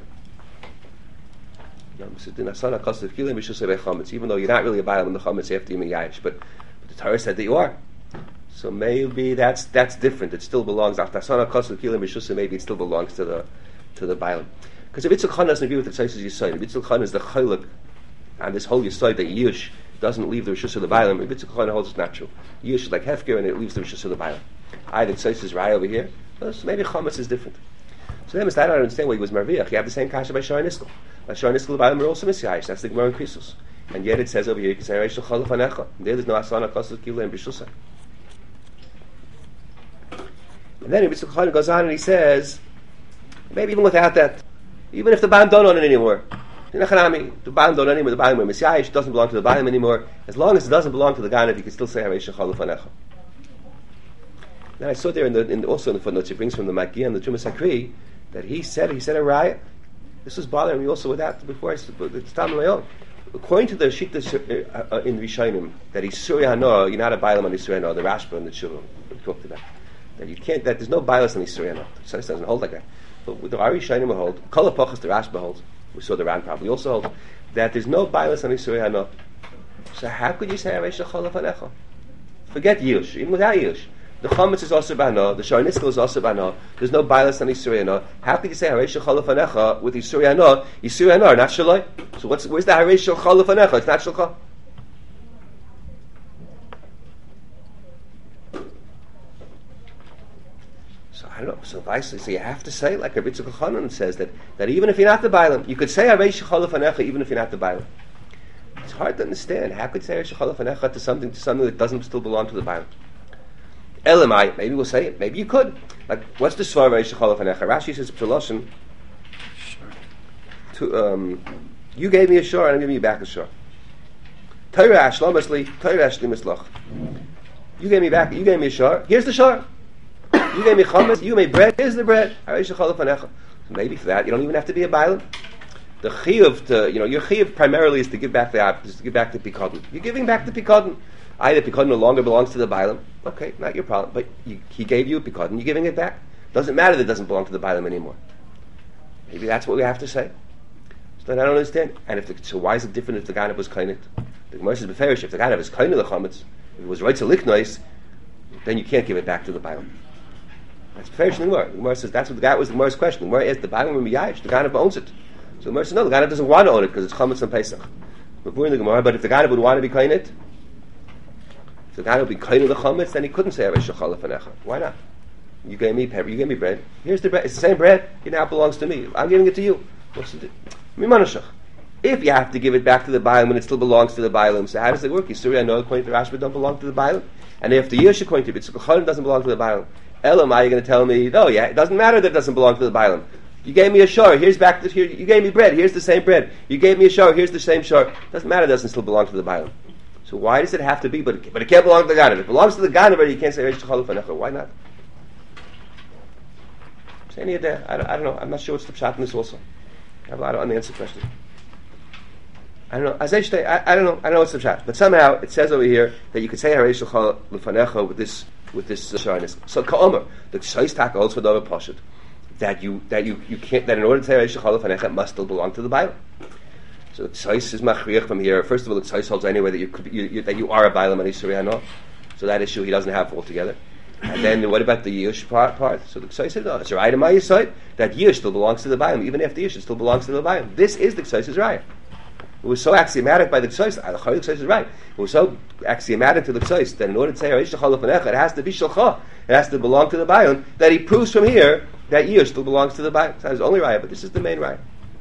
Asana kosef kilei b'shusay by Chometz. Even though you're not really a Bailam in the Chometz after you Misyayish, but the Torah said that you are. So maybe that's different. It still belongs after asana kosef kilei b'shusay. Maybe it still belongs to the Bailam. Because if Yitzchak Elchanan doesn't agree with the Tzos Yisod, if Yitzchak Elchanan is the Chaylik and this whole Yisod that Yush doesn't leave the Rishus of the Bailam, if Yitzchak Elchanan holds it's not true. Yush is like Hefker and it leaves the Rishus of the Bailam. Either Tzos is right over here, so maybe Chometz is different. So then, I don't understand why he was Marviach. He had the same kasha by Shor Niskal. By Shor Niskal, the Bailam were also Misyayish. That's the Gemara in Krisos. And yet it says over here, you can say Reish Chalaf Anecha. There's no Asana Kosel Kila and Bishulsa. And then Yitzchak Chana goes on and he says, maybe even without that, even if the Baal don't own it anymore, the Baal don't anymore, the Baal Messiah doesn't belong to the Baal anymore, as long as it doesn't belong to the Ganav, you can still say Reish Chalaf Anecha. Then I saw there also in the footnotes he brings from the Magia and the Trumas Hakri that he said a riot. This was bothering me also with that before it's time on my own. According to the Shita in Rishonim, that Isurei Hana, you're not a Bailam on Isurei Hana, the Rashba and the Tshuva talked about that you can't. That there's no Bailas on Isurei Hana. So it doesn't hold like that. But with the Ari Rishonim hold, Kol Hapachas the Rashba holds. We saw the Ran probably also holds that there's no Bailas on Isurei Hana. So how could you say Reish Chalaf Anecha? Forget Yush, even without Yush. The Chametz is also Bana, the Shor Niskel is also Bana, there's no Bailas on Isurei Hana. How could you say Haresh Chalaf Anecha with Isurei Hana? Isurei Hana are not Shaloi. So where's the Haresh Chalaf Anecha? It's not Shalcha. So I don't know. So if I say, so you have to say, like Rabbi Yitzchak Chanan says, that even if you're not the Bailam, you could say Haresh Chalaf Anecha even if you're not the Bailam. It's hard to understand. How could you say Haresh Chalaf Anecha to something that doesn't still belong to the Bailam? Elamai, maybe we'll say it. Maybe you could. Like, what's the svar Reish Chalaf Anecha? Rashi says, "Pshaloshin." You gave me a shor, and I'm giving you back a shor. Torah ashlomasli, Torah ashlimaslach. You gave me back. You gave me a shor. Here's the shor. You gave me chametz. You made bread. Here's the bread. Reish Chalaf Anecha. So maybe for that, you don't even have to be a bailam. The chiyuv your chiyuv primarily is to give back the pikadon. You're giving back the pikadon. Either Pikadon no longer belongs to the Bailam, okay, not your problem, but he gave you a Pikadon, you're giving it back. Doesn't matter that it doesn't belong to the Bailam anymore. Maybe that's what we have to say. So then I don't understand. And so why is it different if the Ganav was Kainit? The Gemara says, Beferish, if the Ganav is Kainit the Chametz, if it was right to Lichnois, then you can't give it back to the Bailam. That's Beferish in the Gemara. The Gemara says that was the Gemara's question. The Gemara asked the Bailam and Miyayish, the Ganav owns it. So the Gemara says, no, the Ganav doesn't want to own it because it's Chametz and Pesach. But we're in the Gemara, but if the Ganav would want to be Kainit, if the guy would be kind of the chametz, then he couldn't say Reish Chalaf Anecha. Why not? You gave me pepper, you gave me bread. Here's the bread. It's the same bread. It now belongs to me. I'm giving it to you. What's it? If you have to give it back to the Bailam when it still belongs to the Bailam, so how does it work? Yisuri, I know according to Rashba don't belong to the Bailam, and if the Yish according to Yitzchak Chanan doesn't belong to the Bailam, Elam, are you going to tell me? Oh yeah, it doesn't matter that it doesn't belong to the Bailam. You gave me a shor. Here's back to here. You gave me bread. Here's the same bread. You gave me a shor. Here's the same shor. Doesn't matter. It doesn't still belong to the Bailam. So why does it have to be? But it can't belong to the Ganav. If it belongs to the Ganav, you can't say Reish Chalaf Anecha. Why not? Say any idea? I don't know. I'm not sure what's the pshat in this. Also, I have a lot of unanswered questions. I don't know. As I say, I don't know. I don't know what's the pshat, but somehow it says over here that you could say Reish Chalaf Anecha with this shyness. So Ka'omer, the Ksais Tak holds for the other Pashat that you can't, that in order to say Reish Chalaf Anecha, it must still belong to the Bible. So the Ksais is machriach from here. First of all, the Ksais holds anyway that that you are a Bailam and Isurei Hana. So that issue he doesn't have altogether. And then what about the Yush part? So the Ksais says, no, it's a right on my side that Yush still belongs to the Bailam. Even after Yush, it still belongs to the Bailam. This is the Ksais' right. It was so axiomatic by the Ksais. The Ksais is right. It was so axiomatic to the Ksais that in order to say Reish Chalaf Anecha, it has to be Shalcha. It has to belong to the Bailam. That he proves from here that Yush still belongs to the Bailam. That's his only right, but this is the main right.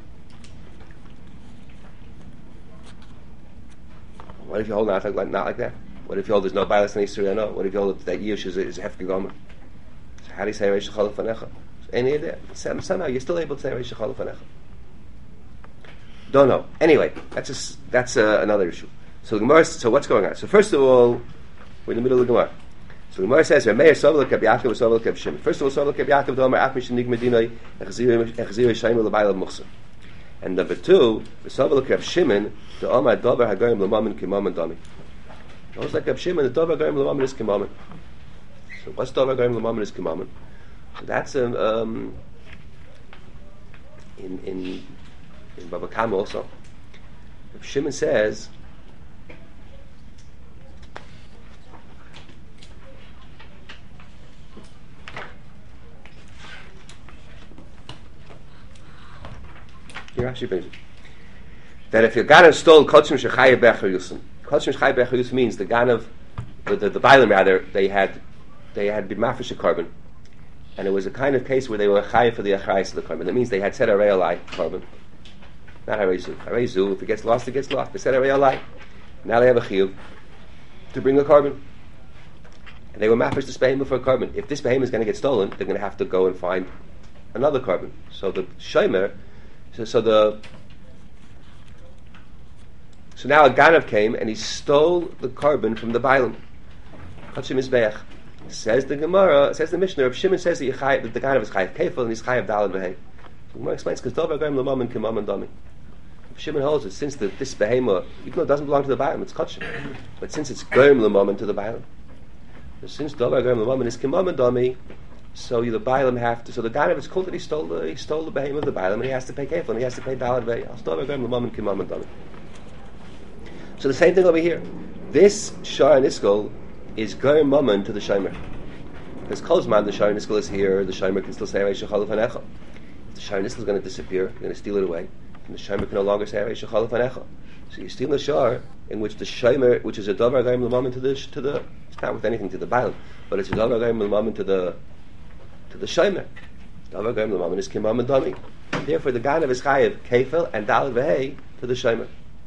What if you hold not like that? What if you hold there's no Bailas and Isurei Hana? What if you hold that Yush is Hefker Gomer? So how do you say Reish Chalaf Anecha? So any idea? Somehow you're still able to say Reish Chalaf Anecha. Don't know. Anyway, that's another issue. So the Gemara. So what's going on? So first of all, we're in the middle of the Gemara. So the Gemara says, "Meir Sovel Keb Yaakov Sovel Keb Shimon." First of all, Sovel Keb Yaakov Domer Ach Mishin Nig Medinoi Echzirei Shaimel Lebayla Muchsa. And number two, the Sovel Keb Shimon the Omar Dober Hagoyim Lamamin Kimamin Dami. It was like Keb Shimon. The Dober Hagoyim Lamamin is Kimamin. So what's Dober Hagoyim Lamamin is Kimamin? So that's in Baba Kama also. Shimon says here actually brings it that if your Ganav stole Kotzim Shechayah Becher Yusum, Kotzim Shechayah Becher Yusum means the Ganav, the Bailam rather, they had been mafish a carbon, and it was a kind of case where they were Chayah for the Achayis of the carbon. That means they had set a real carbon. Not Harezu. Harezu, if it gets lost, it gets lost. They said Harei Alai. Now they have a chiyuv to bring a carbon. And they were mappers this behemoth for a carbon. If this behemoth is going to get stolen, they're going to have to go and find another carbon. So the shomer, so now a Ganav came and he stole the carbon from the Bailam. Kachim Mizbeach. Says the Gemara, says the Mishnah, Reb Shimon says that the Ganav is Chayav Kefil and he's Chayav Dalad V'hei. The Gemara explains, because Dover Goyim L'Mam and Kimam and Dami. Reb Shimon holds that since this behemoth, even though it doesn't belong to the Bailam, it's Kachim. But since it's Goyim L'Mam and to the Bailam, since Dover Goyim L'Mam is Kimam and Dami, so the Bailam have to, so the Ganav is called that he stole the behemoth of the Bailam and he has to pay Kefil and he has to pay Dalad V'hei. Dover Goyim L'Mam and Kimam and Dami. So the same thing over here. This Shar and Iskol is Goyim Mammon to the Shomer. Because Kozman, the Shar and Iskol is here, the Shomer can still say Harei Shechaluf Hanecha. If the Shar and Iskol is going to disappear, you're going to steal it away, and the Shomer can no longer say Harei Shechaluf Hanecha. So you're stealing a Shar in which the Shomer, which is a Dover Goyim L'Mammon to the, it's not with anything to the Bailam, but it's a Dover Goyim L'Mammon to the Shomer. Dover Goyim L'Mammon is Kimam and Dami. Therefore, the Ganav is Chayev Kefil and Dalad V'hei to the Shomer.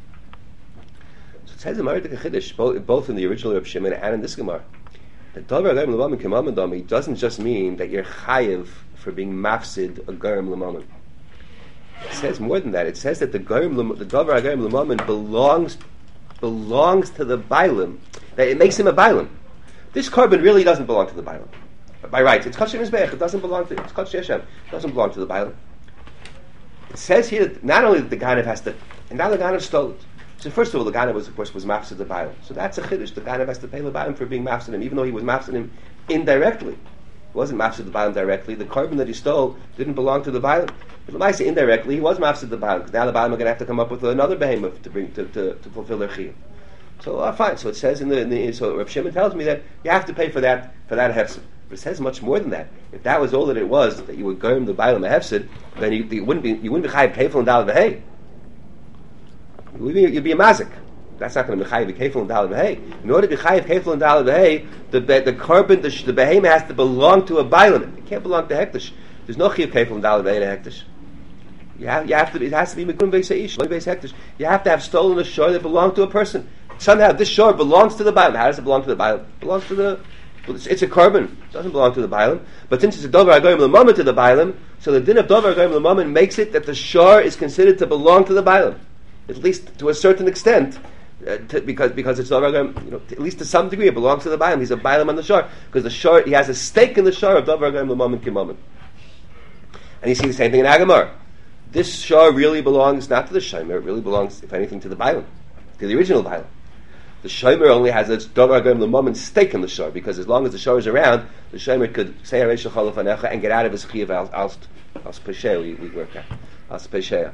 It says in Maridik HaChiddush, both in the original Reb Shimon and in this Gemara, that Dover Goyim L'Mammon Kimam and Dami doesn't just mean that you're chayiv for being mafsid a Goyim L'Mammon. It says more than that. It says that the Dover Goyim L'Mammon belongs to the Bailam. That it makes him a Bailam. This carbon really doesn't belong to the Bailam. By rights, it's Kachim Mizbeach. It doesn't belong to. It's Kachim Hashem. It doesn't belong to the Bailam. It says here that not only that the Ganav has to, and now the Ganav stole it. So first of all, the Ganav was, of course, mafsid the Bailam. So that's a chiddush. The Ganav has to pay the Bailam for being mafsid him, even though he was mafsid him indirectly. He wasn't mafsid the Bailam directly. The carbon that he stole didn't belong to the Bailam. But I say indirectly, he was mafsid the Bailam, because now the Bailam are going to have to come up with another behemoth to bring to fulfill their chiyuv. So fine. So it says so Reb Shimon tells me that you have to pay for that hefsid. But it says much more than that. If that was all that it was, that you would go the Bailam a hefsid, then you wouldn't be chayav kefil and dalad v'hei. You'd be a mazik. That's not going to be chayiv kefil and dalad v'hei. In order to be chayiv kefil and dalad v'hei, the carbon, the behemoth has to belong to a bailam. It can't belong to hektish. There's no chayiv kefil and dalad v'hei to hektish. You have to. It has to be mikun beis haish, lo beis hektish. You have to have stolen a shor that belonged to a person. Somehow this shor belongs to the bailam. How does it belong to the bailam? It belongs to the. It's a carbon. It doesn't belong to the bailam. But since it's a dover agoyim l'mammon to the bailam, so the din of dover agoyim l'mammon makes it that the shor is considered to belong to the bailam. At least to a certain extent, because it's Dover, at least to some degree, it belongs to the Bailam. He's a Bailam on the shore, because the shore, he has a stake in the shore of Dover Goyim L'Mammon Kimamon. And you see the same thing in Agamar. This shore really belongs not to the Shomer, it really belongs, if anything, to the Bailam, to the original Bailam. The Shomer only has its Dover Goyim L'Mammon stake in the shore, because as long as the shore is around, the Shomer could say Harei Shechaluf Hanecha and get out of his chiyuv als Pesheya, we work out, als Pesheya.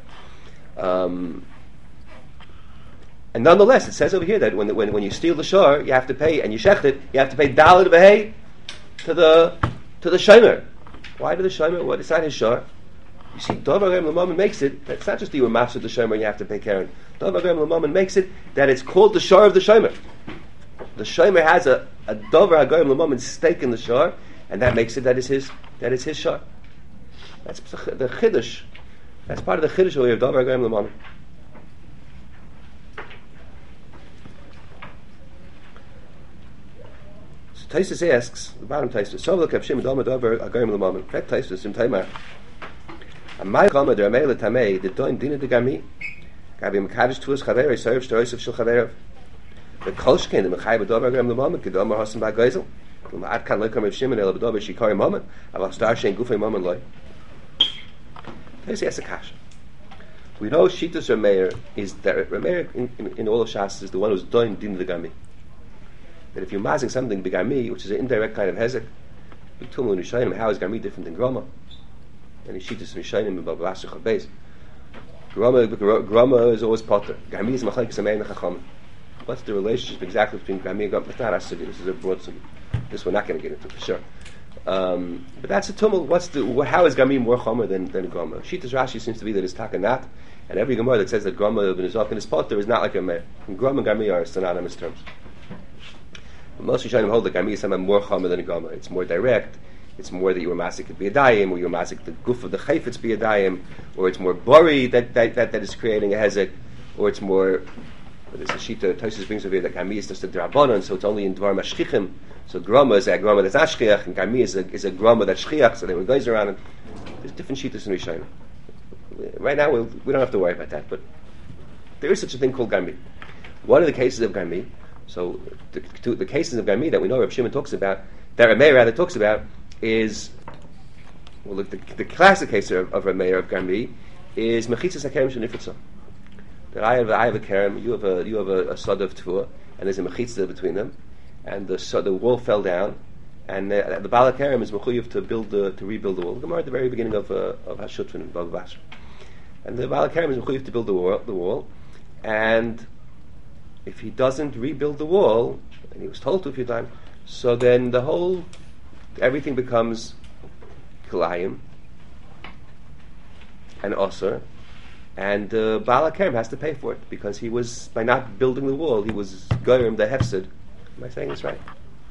And nonetheless, it says over here that when you steal the shor, you have to pay, and you shecht it, you have to pay dalad v'hei to the shomer. Why to the shomer? What? It's not his shor. You see, Dover Goyim L'Mammon makes it that it's not just that you were master of the shomer and you have to pay Karen. Dover Goyim L'Mammon makes it that it's called the shor of the shomer. The shomer has a Dover Goyim L'Mammon stake in the shor, and that makes it that it's his shor. That's the chiddush. That's part of the chiddush of Dover Goyim L'Mammon. Taisus asks, the bottom Taisus, so look at Shimon Domer Dover Agoyim L'Mammon. Correct Taisus in Taimar. Amay Chama Der Amei L'Tamei the Doin Dina De Gami Gabi Mekadosh Tuas Chaverei Serv Shtoris of Shul Chaverev the Kolshkin the Mechai Dover Agoyim L'Mammon Kedomer Hasan Ba'Gezel L'Ma'at Kan Loikam Rav Shimon El Dover Shikari Mammon Aval Star Shein Gufei Mammon Loi. Taisus asks a kasha. We know Shitas Rameir is that Rameir in all of Shas is the one who's Doin Dina De Gami. That if you're mazing something b'garmi, which is an indirect kind of hezek, b'tumul nishayim, how is garmi different than groma? And he shittas nishayim b'bavasher chabez. Groma is always potter. Garmi is machlekes amein chacham. What's the relationship exactly between garmi and groma? It's not a sugi. This is a broad sugi. This we're not going to get into for sure. But that's a tumul. How is garmi more chomer than groma? Shittas Rashi seems to be that it's takanat, and every gemara that says that groma is off in his potter is not like a meir. Groma and garmi are synonymous terms. Most Rishonim hold that Gami is somehow more Chama than a Gama. It's more direct. it's more that you were masik at biyadayim, or you were masik the guf of the chayfetz biyadayim, or it's more bori that is creating a hezek, or it's more. There's a shita Tosis brings over here that Gami is just a drabanan, so it's only in dvar mashchichim. So grama is a grama that's not shchiach, and Gami is a grama that's shchiach. So then goes around, and there's different shitas in Rishayim. Right now we don't have to worry about that, but there is such a thing called Gami. One of the cases of Gami, so the cases of Gami that we know Reb Shimon talks about, that Reb Meir rather talks about, is the classic case of Reb Meir of Gami is mechitzas hakerem shenifritza. That I have a kerem, you have a sod of tefua, and there's a mechitzah between them, and the wall fell down, and the Baal HaKerem is mechuyev to rebuild the wall. The Gemara at the very beginning of Hashutvan and Bava Basra, and the Baal HaKerem is mechuyev to build the wall, and if he doesn't rebuild the wall, and he was told to a few times, so then everything becomes kilayim and osir, and Baal HaKerem has to pay for it, because he was, by not building the wall, he was goyim the hefsid. Am I saying this right?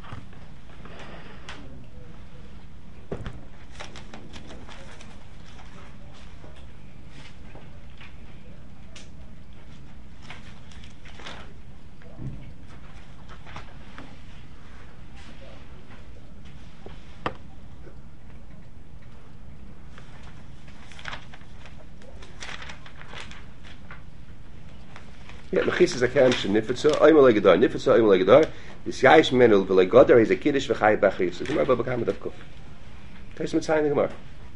Yeah, mechitzas hakerem shenifritza, oimel legadar, nifritza oimel legadar. This yayish menul v'legadar is a kiddush v'chay b'achiyus. The Gemara Baba Kama Daf Kuf. Taste mitzvah in the Gemara.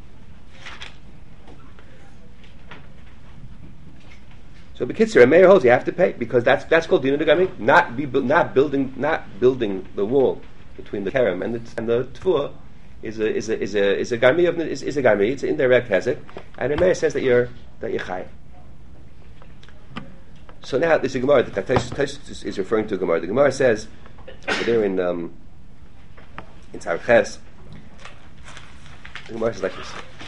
So b'kitzur, a mayor holds you have to pay, because that's called dinu degami. Not building the wall between the kerem and the tefua is a gami of is a gami. It's an indirect hezek, and the mayor says that you're chay. So now this is a Gemara that Taisus is referring to a Gemara. The Gemara says over there in Tzarches, the Gemara says like this.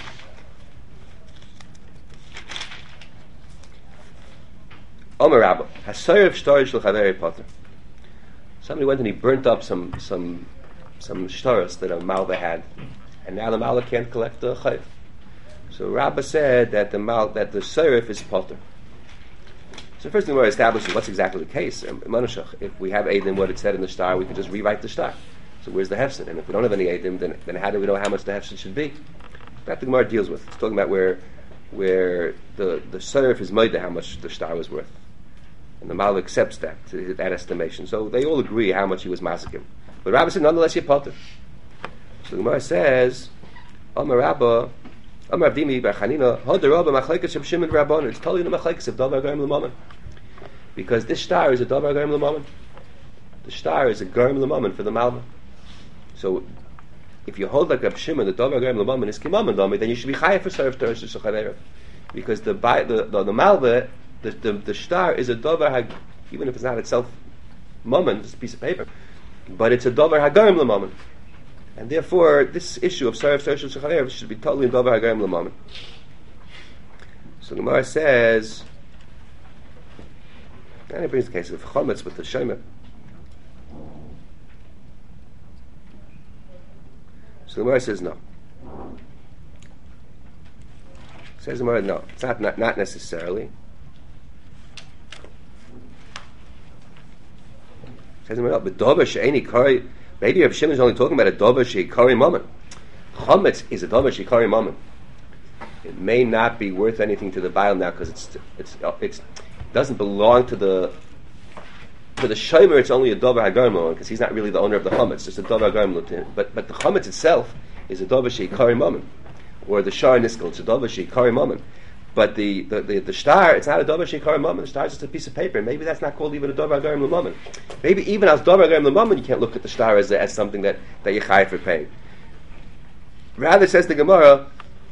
Omer Rabba, Hasoyev shtar shel chaveri poter. Somebody went and he burnt up some shtaros that a malva had, and now the malva can't collect the chayv. So Rabba said that the soyev is poter. So first thing we're establishing what's exactly the case. If we have Eidim, what it said in the star, we could just rewrite the star. So where's the hefset? And if we don't have any Eidim, then how do we know how much the hefset should be? That the Gemara deals with. It's talking about where the serif is made to how much the star was worth. And the Mal accepts that estimation. So they all agree how much he was masakim. But Rabbi said, nonetheless, you're potter. So the Gemara says, Amar Rabba, Amar Abdimi Bar Chanina, Hoder Rabba Machlekes Reb Shimon Rabban. It's totally in the Machlekes of Davar Garim L'Mammon. Because this star is a Davar Garim L'Mammon. The star is a Garim L'Mammon for the Malva. So if you hold like Reb Shimon, the Davar Garim L'Mammon is Kimammon Dami, then you should be chayav for Sarif Teresh Shachaverav. Because the Malva, the star is a Davar, even if it's not itself Mammon, it's a piece of paper, but it's a Davar HaGarim L'Mammon. And therefore, this issue of Sarif Teresh Shachaverav should be totally in Davar HaGarim L'Mammon. So the Gemara says, and it brings the case of Chometz with the Shemer. So the Gemara says no. Says the Gemara no. It's not necessarily. Says the Gemara no. But Dover she'eni kari. Maybe Reb Shimon is only talking about a Dover she'ikari moment. Chometz is a Dover she'ikari moment. It may not be worth anything to the Baal now because it doesn't belong to the Shomer. It's only a Dover HaGarim because he's not really the owner of the Chometz. It's a Dover HaGarim. But the Chometz itself is a Dover she'ikari moment, or the Shar Niskel. It's a Dover she'ikari moment. But the star, it's not a Dover she'ikari moment. The star is just a piece of paper. Maybe that's not called even a Dover HaGarim L'Mammon. Maybe even as Dover HaGarim L'Mammon, you can't look at the star as something that you're chayav for paying. Rather, says the Gemara.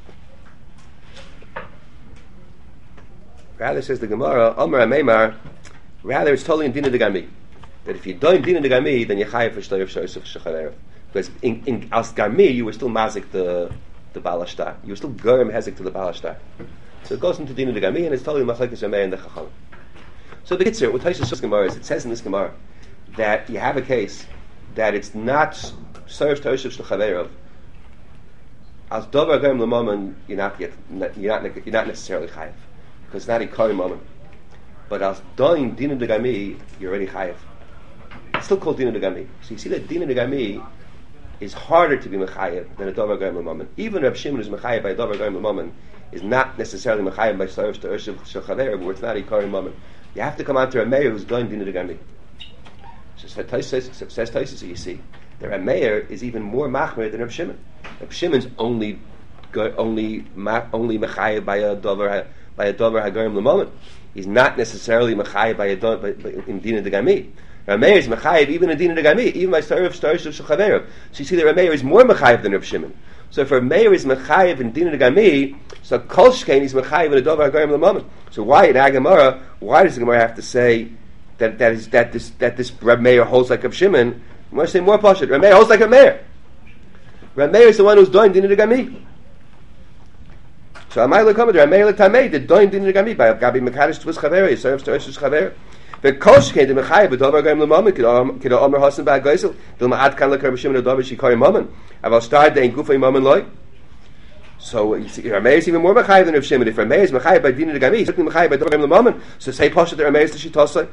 Omer HaMeimar, rather it's totally in Dina Degami. That if you don't Dina Degami, then you're chayav for Shtoyev Shoyosef Shechalerev. Because in As Gami, you were still mazik the Balashtar. You were still Gurm Hezek to the Balashtar. So it goes into Dina Degami, and it's totally Machlekes Rameh and the Chacham. So the Kitzur, what Taisha Gemara is, it says in this Gemara that you have a case that it's not Shtoyev Shoyosef Shechalerev, as davar goyim l'momen, you're not necessarily chayiv, because it's not a kari moment. But as doin dina degami, you're already chayiv. It's still called dina degami. So you see that dina degami is harder to be mechayev than a davar goyim l'momen. Even Reb Shimon is mechayev by a davar goyim l'momen is not necessarily mechayev by sarv sh'tor shel chaver, where it's not a kari moment. You have to come on to a mayor who's doing dina degami. So says Taisus, so you see, the Rameir is even more machmer than Reb Shimon. Reb Shimon's only mechayev by a davar hagoyim l'momen. He's not necessarily mechayev by in dina degami. Rameir is mechayev even in dina degami, even by sarv sh'tor shel chaver. So you see, the Rameir is more mechayev than Reb Shimon. So if Rameir is mechayev in dina degami, so kol shkein is mechayev in a davar hagoyim l'momen. So why in Agamara? Why does the Gemara have to say that this Reb Meir holds like Reb Shimon? I'm going to say more pashut. Reb Meir holds like Reb Meir. Reb Meir is the one who's doing dina degami. So Amay lekamad Reb Meir letamei did doing dina degami by Gabi Mekadosh to his chaver. He serves to his chaver. The kol shkein the mechayev b'davar hagoyim l'momen kido Omer Hasan ba'Geisel dilma ad kan like Reb Shimon a davar shikari momen aval star dein gufay momen loy. So you see, Rameir is even more mechayev than Reb Shimon. If Rameir is mechayev by dina degami, he's certainly mechayev by davar hagoyim l'momen. So say pashut that Rameir is the shitosai.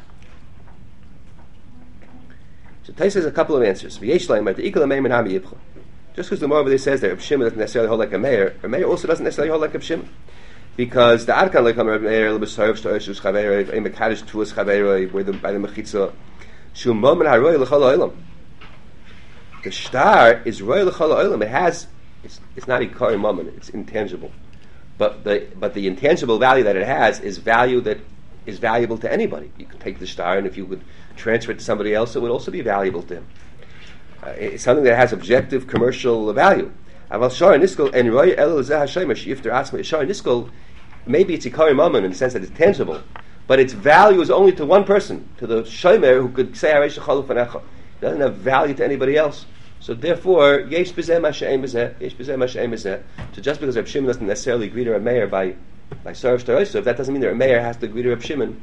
So Tais has a couple of answers. Just because the more over there says that Reb Shimon doesn't necessarily hold like a mayor also doesn't necessarily hold like Reb Shimon. Because the Adkan like Reb Meir, the B'sarv Sh'Osh Chaver, a Mekadosh Tuas Chaver, where by the Mechitza, Shum Momen HaRoy L'Chol Ha'olam. The star is Roy L'Chol Ha'olam. It has, it's not a Kari moment, it's intangible. But the intangible value that it has is value that is valuable to anybody. You can take the star, and if you would transfer it to somebody else, it would also be valuable to him. It's something that has objective commercial value. Aval Shar Niskol and Roy El Zeh Hashemesh Yifter Asma Shar Niskol. Maybe it's a Kari moment in the sense that it's tangible, but its value is only to one person, to the Shomer who could say Haresh Chalu Fanecha. It doesn't have value to anybody else. So therefore, Yesh B'Zeh Mashe'em B'Zeh, Yesh B'Zeh Mashe'em B'Zeh. So just because Reb Shimon doesn't necessarily agree to Reb Meir by Sarv Sh'Tor Yosef, that doesn't mean that Reb Meir has to agree to Reb Shimon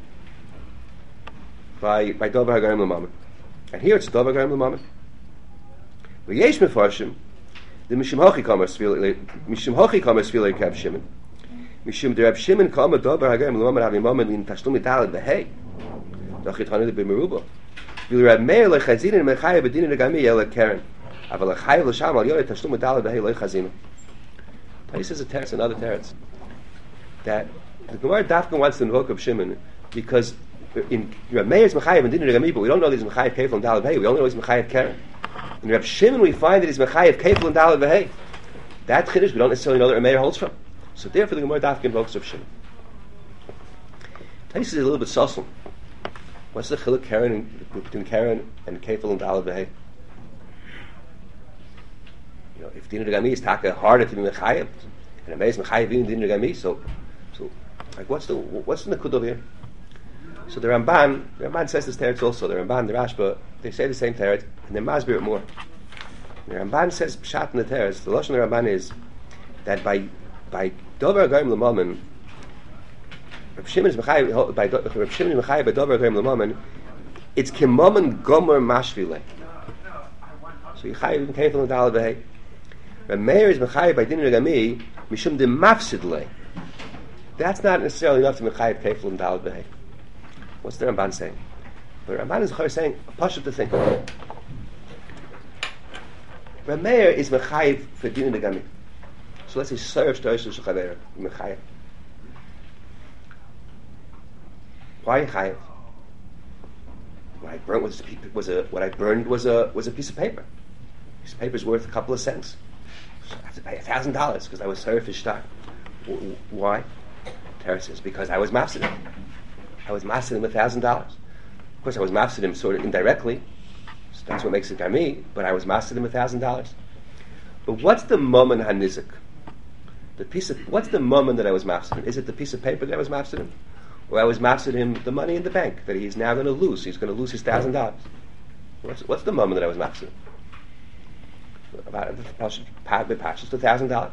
by Dover HaGarim L'Mamen. And here it's Dover HaGarim L'Mamen. V'yesh Mefarshim, the Mishum Hochi Kamer Svilei Reb Shimon. Mishum the Reb Shimon Kamer Dover HaGarim L'Mamen Havi Mamen in Tashlumi Daled V'Hei. Dachit Hanid B'Meruba. V'il Reb Meir L'Chazinin Mechayev B'Dinin Negami Yel Keren. Aval L'Chayev L'Sham Al Yorei Tashlumi Daled V'Hei L'Chazinu. This is a teretz, another teretz. That the Gemara Dafka wants to invoke Reb Shimon because in Reb Meir is Mechayev and Dinin Negami, but we don't know that he's Mechayev Kefil and Daled V'Hei. We only know he's Mechayev Keren. In Reb Shimon we find that he's Mechayev Kefil and Daled V'Hei. That Chiddush we don't necessarily know that Reb Meir holds from. So therefore the Gemara Dafka invokes Reb Shimon. This is a little bit sussel. What's the chiluk between Keren and Kefil and Daled V'Hei? You know, if Dinin Negami is taka harder to be Mechayev, and Reb Meir is Mechayev in Dinin Negami, so like what's the Nakud over here? So the Ramban says this teretz also. The Ramban, the Rashba, they say the same teretz, and they masbir it more. The Ramban says pshat in the teretz. The lashon of the Ramban is that by Dover HaGarim L'Mamen, Reb Shimon is mechayev by Dover HaGarim L'Mamen. It's kimomen gomer mashvile. So Yechayev even Kefil and Daled V'Hei. Reb Meir is mechayev by Dinin Negami mishum de mafsid le. That's not necessarily enough to mechayev Kefil and Daled V'Hei. What's the Ramban saying? The Ramban is saying a pasha to think. Reb Meir is mechayev for Dinin Negami. So let's say serve Sh'Tor Sh'Chaver mechayev. Why mechayev? What I burned was a piece of paper. A piece of paper is worth a couple of cents. So I have to pay $1,000 because I was served his shtar. Why? Terry says because I was mafsid him. I was mafsid him $1,000. Of course, I was mafsid him sort of indirectly. So that's what makes it gami. But I was mafsid him $1,000. But what's the moment hanizik? What's the moment that I was mafsid him? Is it the piece of paper that I was mafsid him? Or I was mafsid him the money in the bank that he's now going to lose. He's going to lose his $1,000. What's the moment that I was mafsid him? About just $1,000.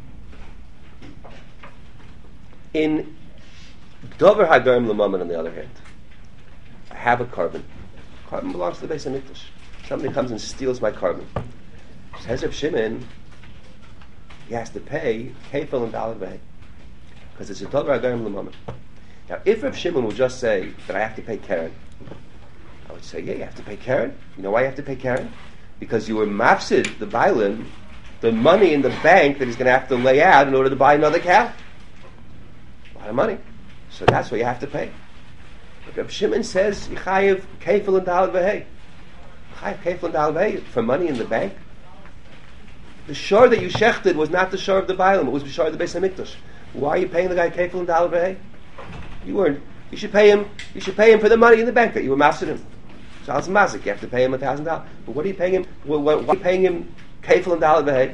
In Dover HaGarim L'Mamen, on the other hand, I have a carbon. Carbon belongs to the Beis HaMikdash. Somebody comes and steals my carbon. Says Reb Shimon, he has to pay kefil and daled v'hei, because it's a davar hagayim l'mammon. Now, if Rav Shimon would just say that I have to pay Karen, I would say, yeah, you have to pay Karen. You know why you have to pay Karen? Because you were mafsid, the bailim, the money in the bank that he's going to have to lay out in order to buy another cow. A lot of money. So that's what you have to pay. But Rav Shimon says, Yichayev kefil and daled v'hei. Yichayev kefil and daled v'hei for money in the bank. The shor that you shechted was not the shor of the bailim, it was the shor of the Beis HaMikdash. Why are you paying the guy kefil and daled v'hei? You weren't. You should pay him. You should pay him for the money in the bank that you were mafsid him. So it's mazik. You have to pay him $1,000. But what are you paying him? Why are you paying him kefil and daled v'hei?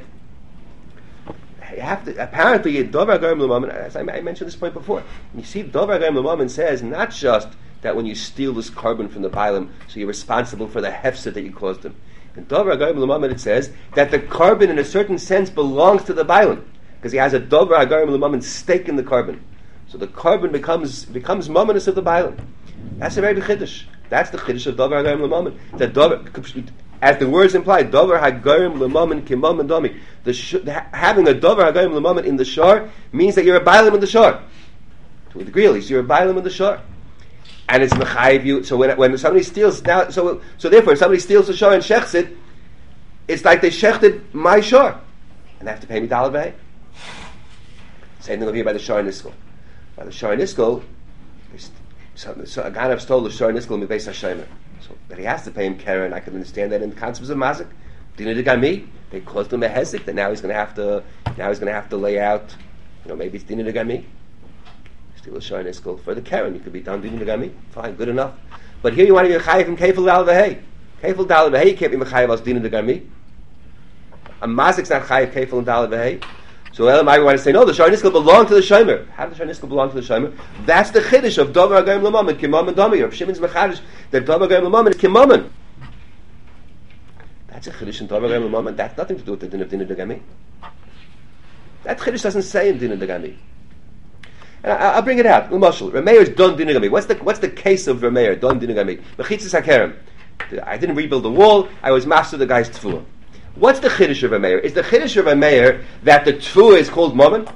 You have to. Apparently, dovar hagayim l'mammon. As I mentioned this point before, you see, dovar hagayim l'mammon says not just that when you steal this carbon from the bailim, so you're responsible for the hefsed that you caused him. In dovar hagayim l'mammon, it says that the carbon, in a certain sense, belongs to the bailim because he has a dovar hagayim l'mammon stake in the carbon. So the carbon becomes mominous of the bailim. That's a very big chiddush. That's the chiddush of davar hagayim l'mammon. That davar, as the words imply, davar hagayim l'mammon k'mammon dami. Having a davar hagayim l'mammon in the shor means that you're a bailim in the shor. To a degree, at least, you're a bailim in the shor, and it's mechayiv you. So when somebody steals now, so therefore, if somebody steals the shor and shechts it, it's like they shechted my shor, and they have to pay me daled v'hei. Same thing over here by the shor and iskol. By the Shor Niskol, so a Ganav stole the Shor Niskol Mibeis HaShomer. So that he has to pay him Karen. I can understand that in the concepts of Mazik. Dina de Gami, they caused him a hezek that now he's going to have to lay out. Maybe it's Dina de Gami. Steal a Shor Niskol for the Karen. You could be done Dina de Gami. Fine, good enough. But here you want to be mechayiv from Kefil daled v'hei. Kefil daled v'hei, you can't be mechayiv as Dina de Gami. A Mazik's not chayiv Kefil and daled v'hei. So Elamai want to say, no, the Shor Niskol belonged to the Shomer. How did the Shor Niskol belong to the Shomer? That's the chiddush of davar hagayim l'mammon, k'mammon dami. Or Shimon's mechadish that davar hagayim l'mammon is k'mammon. That's a chiddush in davar hagayim l'mammon. That's nothing to do with the din of Dina de Gami. That chiddush doesn't say in Dina de Gami. And I'll bring it out. L'mashal, Rameir's done Dina de Gami. What's the case of Rameir done Dina de Gami? Mechitzas hakerem. I didn't rebuild the wall. I was master of the guy's tefillah. What's the chiddush of a mayor? Is the chiddush of a mayor that the tefillah is called mammon?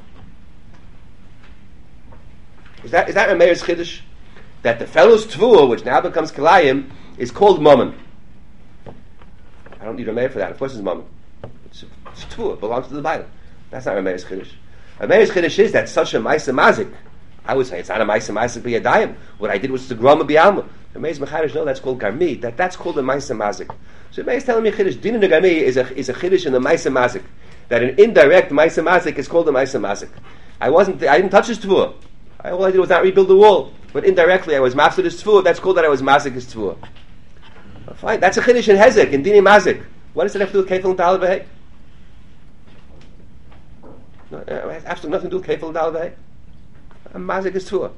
Is that a mayor's chiddush? That the fellow's tefillah, which now becomes kalayim, is called mammon? I don't need a mayor for that. Of course, it's mammon. It's tefillah. It belongs to the Bible. That's not a mayor's chiddush. A mayor's chiddush is that such a ma'aseh mazik. I would say it's not a ma'aseh mazik b'yadayim. What I did was to grama b'yalma. The mayor's mechadish, no, that's called garmi. That's called a ma'aseh mazik. So the is telling me chiddush. Dina de Gami is a chiddush in the ma'aseh mazik. That an indirect ma'aseh mazik is called a ma'aseh mazik. I didn't touch his tefillah. All I did was not rebuild the wall. But indirectly, I was mafsid his tefillah. That's called that I was mazik his tefillah. Fine, that's a chiddush in hezek, in dini mazik. What does it have to do with kefil and daled v'hei? No, it has absolutely nothing to do with kefil and daled v'hei. Mazik his tefillah.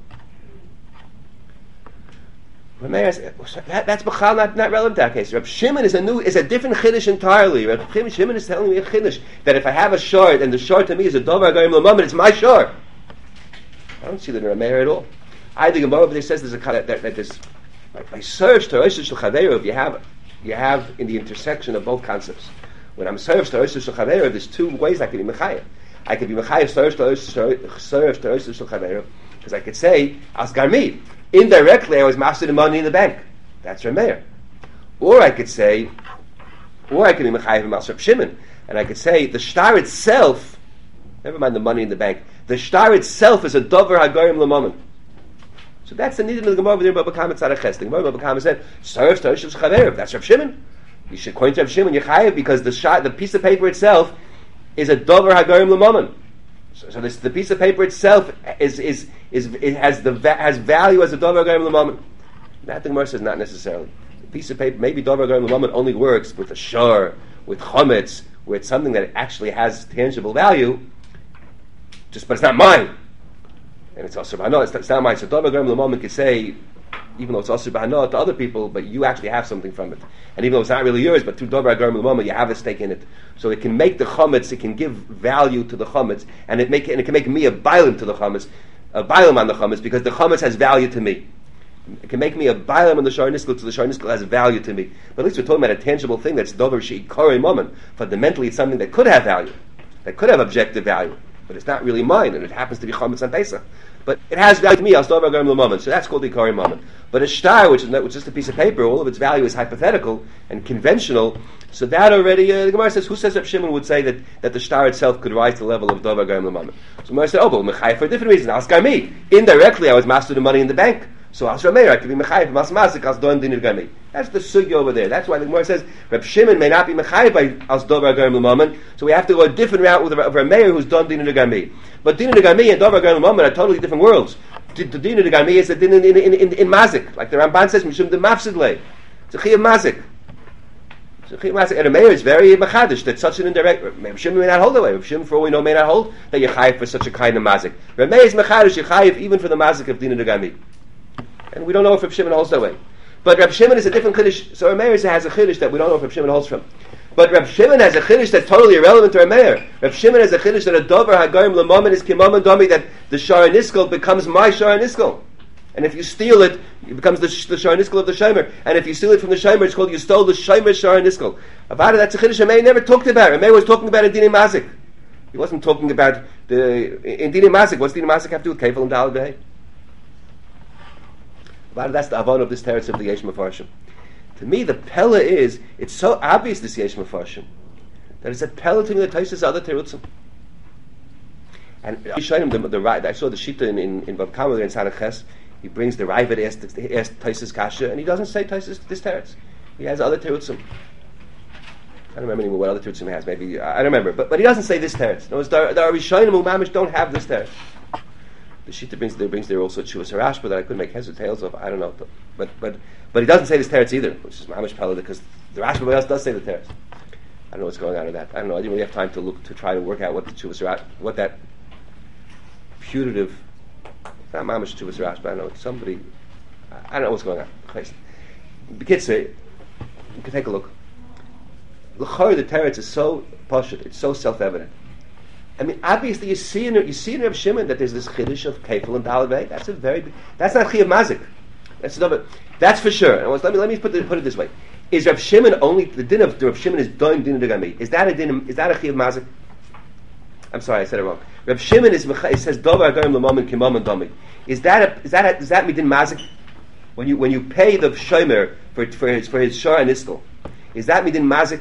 That's b'chal not relevant to that case. Reb Shimon is a different chiddush entirely. Reb Shimon is telling me a chiddush that if I have a short and the short to me is a davar hagayim l'mammon, it's my short. I don't see that in a mayor at all. I think Gemara but it says there's that this by search to Rosh Hashanah you have in the intersection of both concepts. When I'm served to Rosh Hashanah, there's two ways I can be mechayev. I could be mechayev served to Rosh Hashanah because I could say as garmi. Indirectly, I was master the money in the bank. That's Rameir. Or I could be mechayev master Shimon, and I could say the shtar itself. Never mind the money in the bank. The shtar itself is a davar hagayim l'mammon. So that's the need of the Gemara over there. Baba Kama Tzaraches. The Gemara Baba Kama said, "Serves to Rosh Hashanah." That's Rav Shimon. You should coin to Rav Shimon Yechayev because the piece of paper itself is a davar hagayim l'mammon. So the piece of paper itself has value as a davar hagayim l'mammon. That the Gemara says not necessarily. The piece of paper, maybe davar hagayim l'mammon only works with a shor, with chametz, where it's something that actually has tangible value. But it's not mine, and it's also b'hana. It's not mine. So davar hagayim l'mammon could say, even though it's also b'hana to other people, but you actually have something from it. And even though it's not really yours, but through davar hagayim l'mammon, you have a stake in it. So it can make the chametz, it can give value to the chametz, and it can make me a bailim to the chametz, a bailim on the chametz, because the chametz has value to me. It can make me a bailim on the shor niskul, so the shor niskul has value to me. But at least we're talking about a tangible thing that's davar she'ikari mammon. Fundamentally, it's something that could have value. that could have objective value, but it's not really mine, and it happens to be chametz on Pesach. But it has value to me. I'll start by going to the moment. So that's called the Ikari moment. But a shtar, which is just a piece of paper, all of its value is hypothetical and conventional. So that already, the Gemara says, who says that Shimon would say that the shtar itself could rise to the level of Dover Goyim L'Mamon? So Gemara said, but Mechai for a different reason. Ask me. Indirectly, I was master the money in the bank. So As Rameir, I could be Mechai for Mas Masik, As Doim Dinir Gami. That's the sugya over there. That's why the Gemara says, Reb Shimon may not be Mechai by As Dover Goyim L'Mamon. So we have to go a different route with Rameir, who's Don Dinir Gami. But Dinir Gami and Dover Goyim L'Mamon are totally different worlds. The din of the Gami is a din in Mazik, like the Ramban says, Mishum de Mafsidle. It's a Chi of Mazik. It's a Chi of Mazik. And a mayor is very machadish that such an indirect. Mishum may not hold that way. Mishum, for all we know, may not hold that you're chayiv for such a kind of Mazik. Rameh is machadish, you're chayiv even for the Mazik of din of the Gami. And we don't know if Reb Shimon holds that way. But Reb Shimon is a different chiddush. So a mayor has a chiddush that we don't know if Reb Shimon holds from. But Reb Shimon has a chiddush that's totally irrelevant to our mayor. Reb Shimon has a chiddush that a dover hagoyim l'momen is kimam and domi, that the shara niskel becomes my shara niskel. And if you steal it, it becomes the shara niskel of the shomer. And if you steal it from the shomer, it's called you stole the shomer shara niskel. About it, that's a chiddush a mayor never talked about. A mayor was talking about a dinei mazik. He wasn't talking about in dinei mazik. What's dinei mazik have to do with kefil and daled behay? About it, that's the avon of this teretz of the Yesh Mefarshim. To me, the pella is, it's so obvious this Yesh Mefarshim, that it's a pella to me that Taisus other terutzim. And I showed him I saw the Shita in Bab Kama in Sanaches. He brings the Ravid, asked Taisus Kasha, and he doesn't say Taisus this teretz. He has other terutzim. I don't remember anymore what other terutzim he has. Maybe I don't remember, but he doesn't say this teretz. No, the Rishonim who mamish don't have this teretz. The Shita brings there also Chuvas Harashba that I couldn't make heads or tails of. I don't know, but he doesn't say this teretz either, which is mamish pella, because the Rashba else does say the teretz. I don't know what's going on with that. I don't know. I didn't really have time to try to work out what the Chuvas Harashba, what that putative, it's not mamish Chuvas Harashba. I don't know. It's somebody. I don't know what's going on. The kids say you can take a look. L'chor, the teretz is so pashut. It's so self-evident. I mean, obviously, you see in Reb Shimon that there's this chiddush of kefil and daled behay. That's that's not chi of mazik. That's for sure. And let me put it this way: is Reb Shimon only the din of Reb Shimon is doing din of gami? Is that a din? Is that a chi of mazik? I'm sorry, I said it wrong. Reb Shimon it says dover agarim l'momen kimam domi. Does that midin mazik? When you pay the shomer for his shor and iskel, is that midin mazik?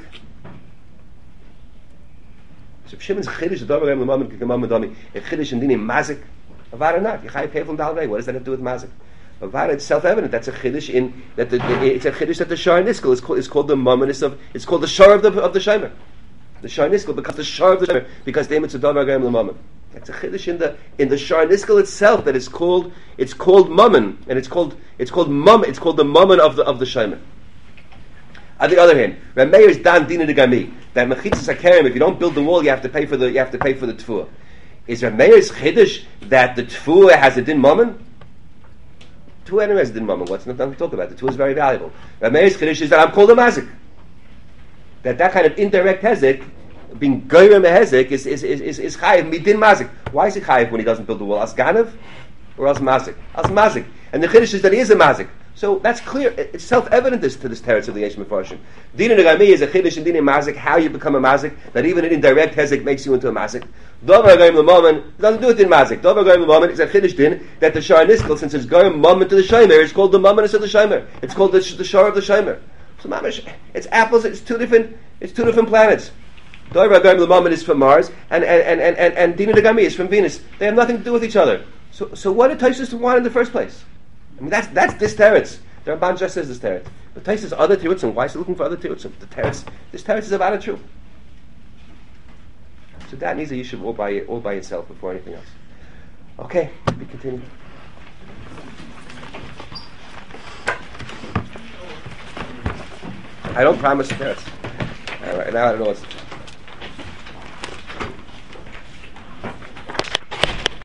So Shimon's chiddush, the dover agarim l'momen kimam domi, a chiddush in din mazik. Avara not. Yechai pay from daled behay. What does that have to do with mazik? It's self-evident. That's a chiddush in that it's a chiddush that the shor niskel is called the momentus of. It's called the shor of the shomer. The shor niskel becomes the shor of the shomer because the imitz davar gam l'momen. That's a chiddush in the shor niskel itself that it's called momen, and it's called mum. It's called the momen of the shomer. On the other hand, Rameir's dan dina de gami that mechitzas hakerim. If you don't build the wall, you have to pay for the tefua. Is Rameir's chiddush that the tefua has a din momen? Two enemies didn't moment. What's nothing to talk about? The two is very valuable. Rameir's chiddush is that I'm called a mazik. That kind of indirect hezek, being goyrem a hezek, is chayiv midin mazik. Why is he chayiv when he doesn't build the wall? As ganav or as mazik? As mazik. And the chiddush is that he is a mazik. So that's clear. It's self-evident to this teretz of the Yesh Mefarshim. Din Gami is a chiddush in din mazik. How you become a mazik? That even an indirect hezek makes you into a mazik. Dover goyim l'momen doesn't do it in mazik. Dover goyim l'momen is a chiddush din that the shor niskel, since it's goyim momen to the shomer, it's called the momentus of the shomer. It's called the shor of the shomer. So mamish, it's apples. It's two different planets. Dover goyim l'momen is from Mars, and Din Gami is from Venus. They have nothing to do with each other. So what did Taisus want in the first place? I mean, that's this teretz. The Ramban just says this teretz. But Taisus other teretzim. Why is he looking for other teretzim? This teretz is about a truth. So that needs a yishuv all by itself before anything else. Okay, we continue. I don't promise the teretz. Now I don't know what's.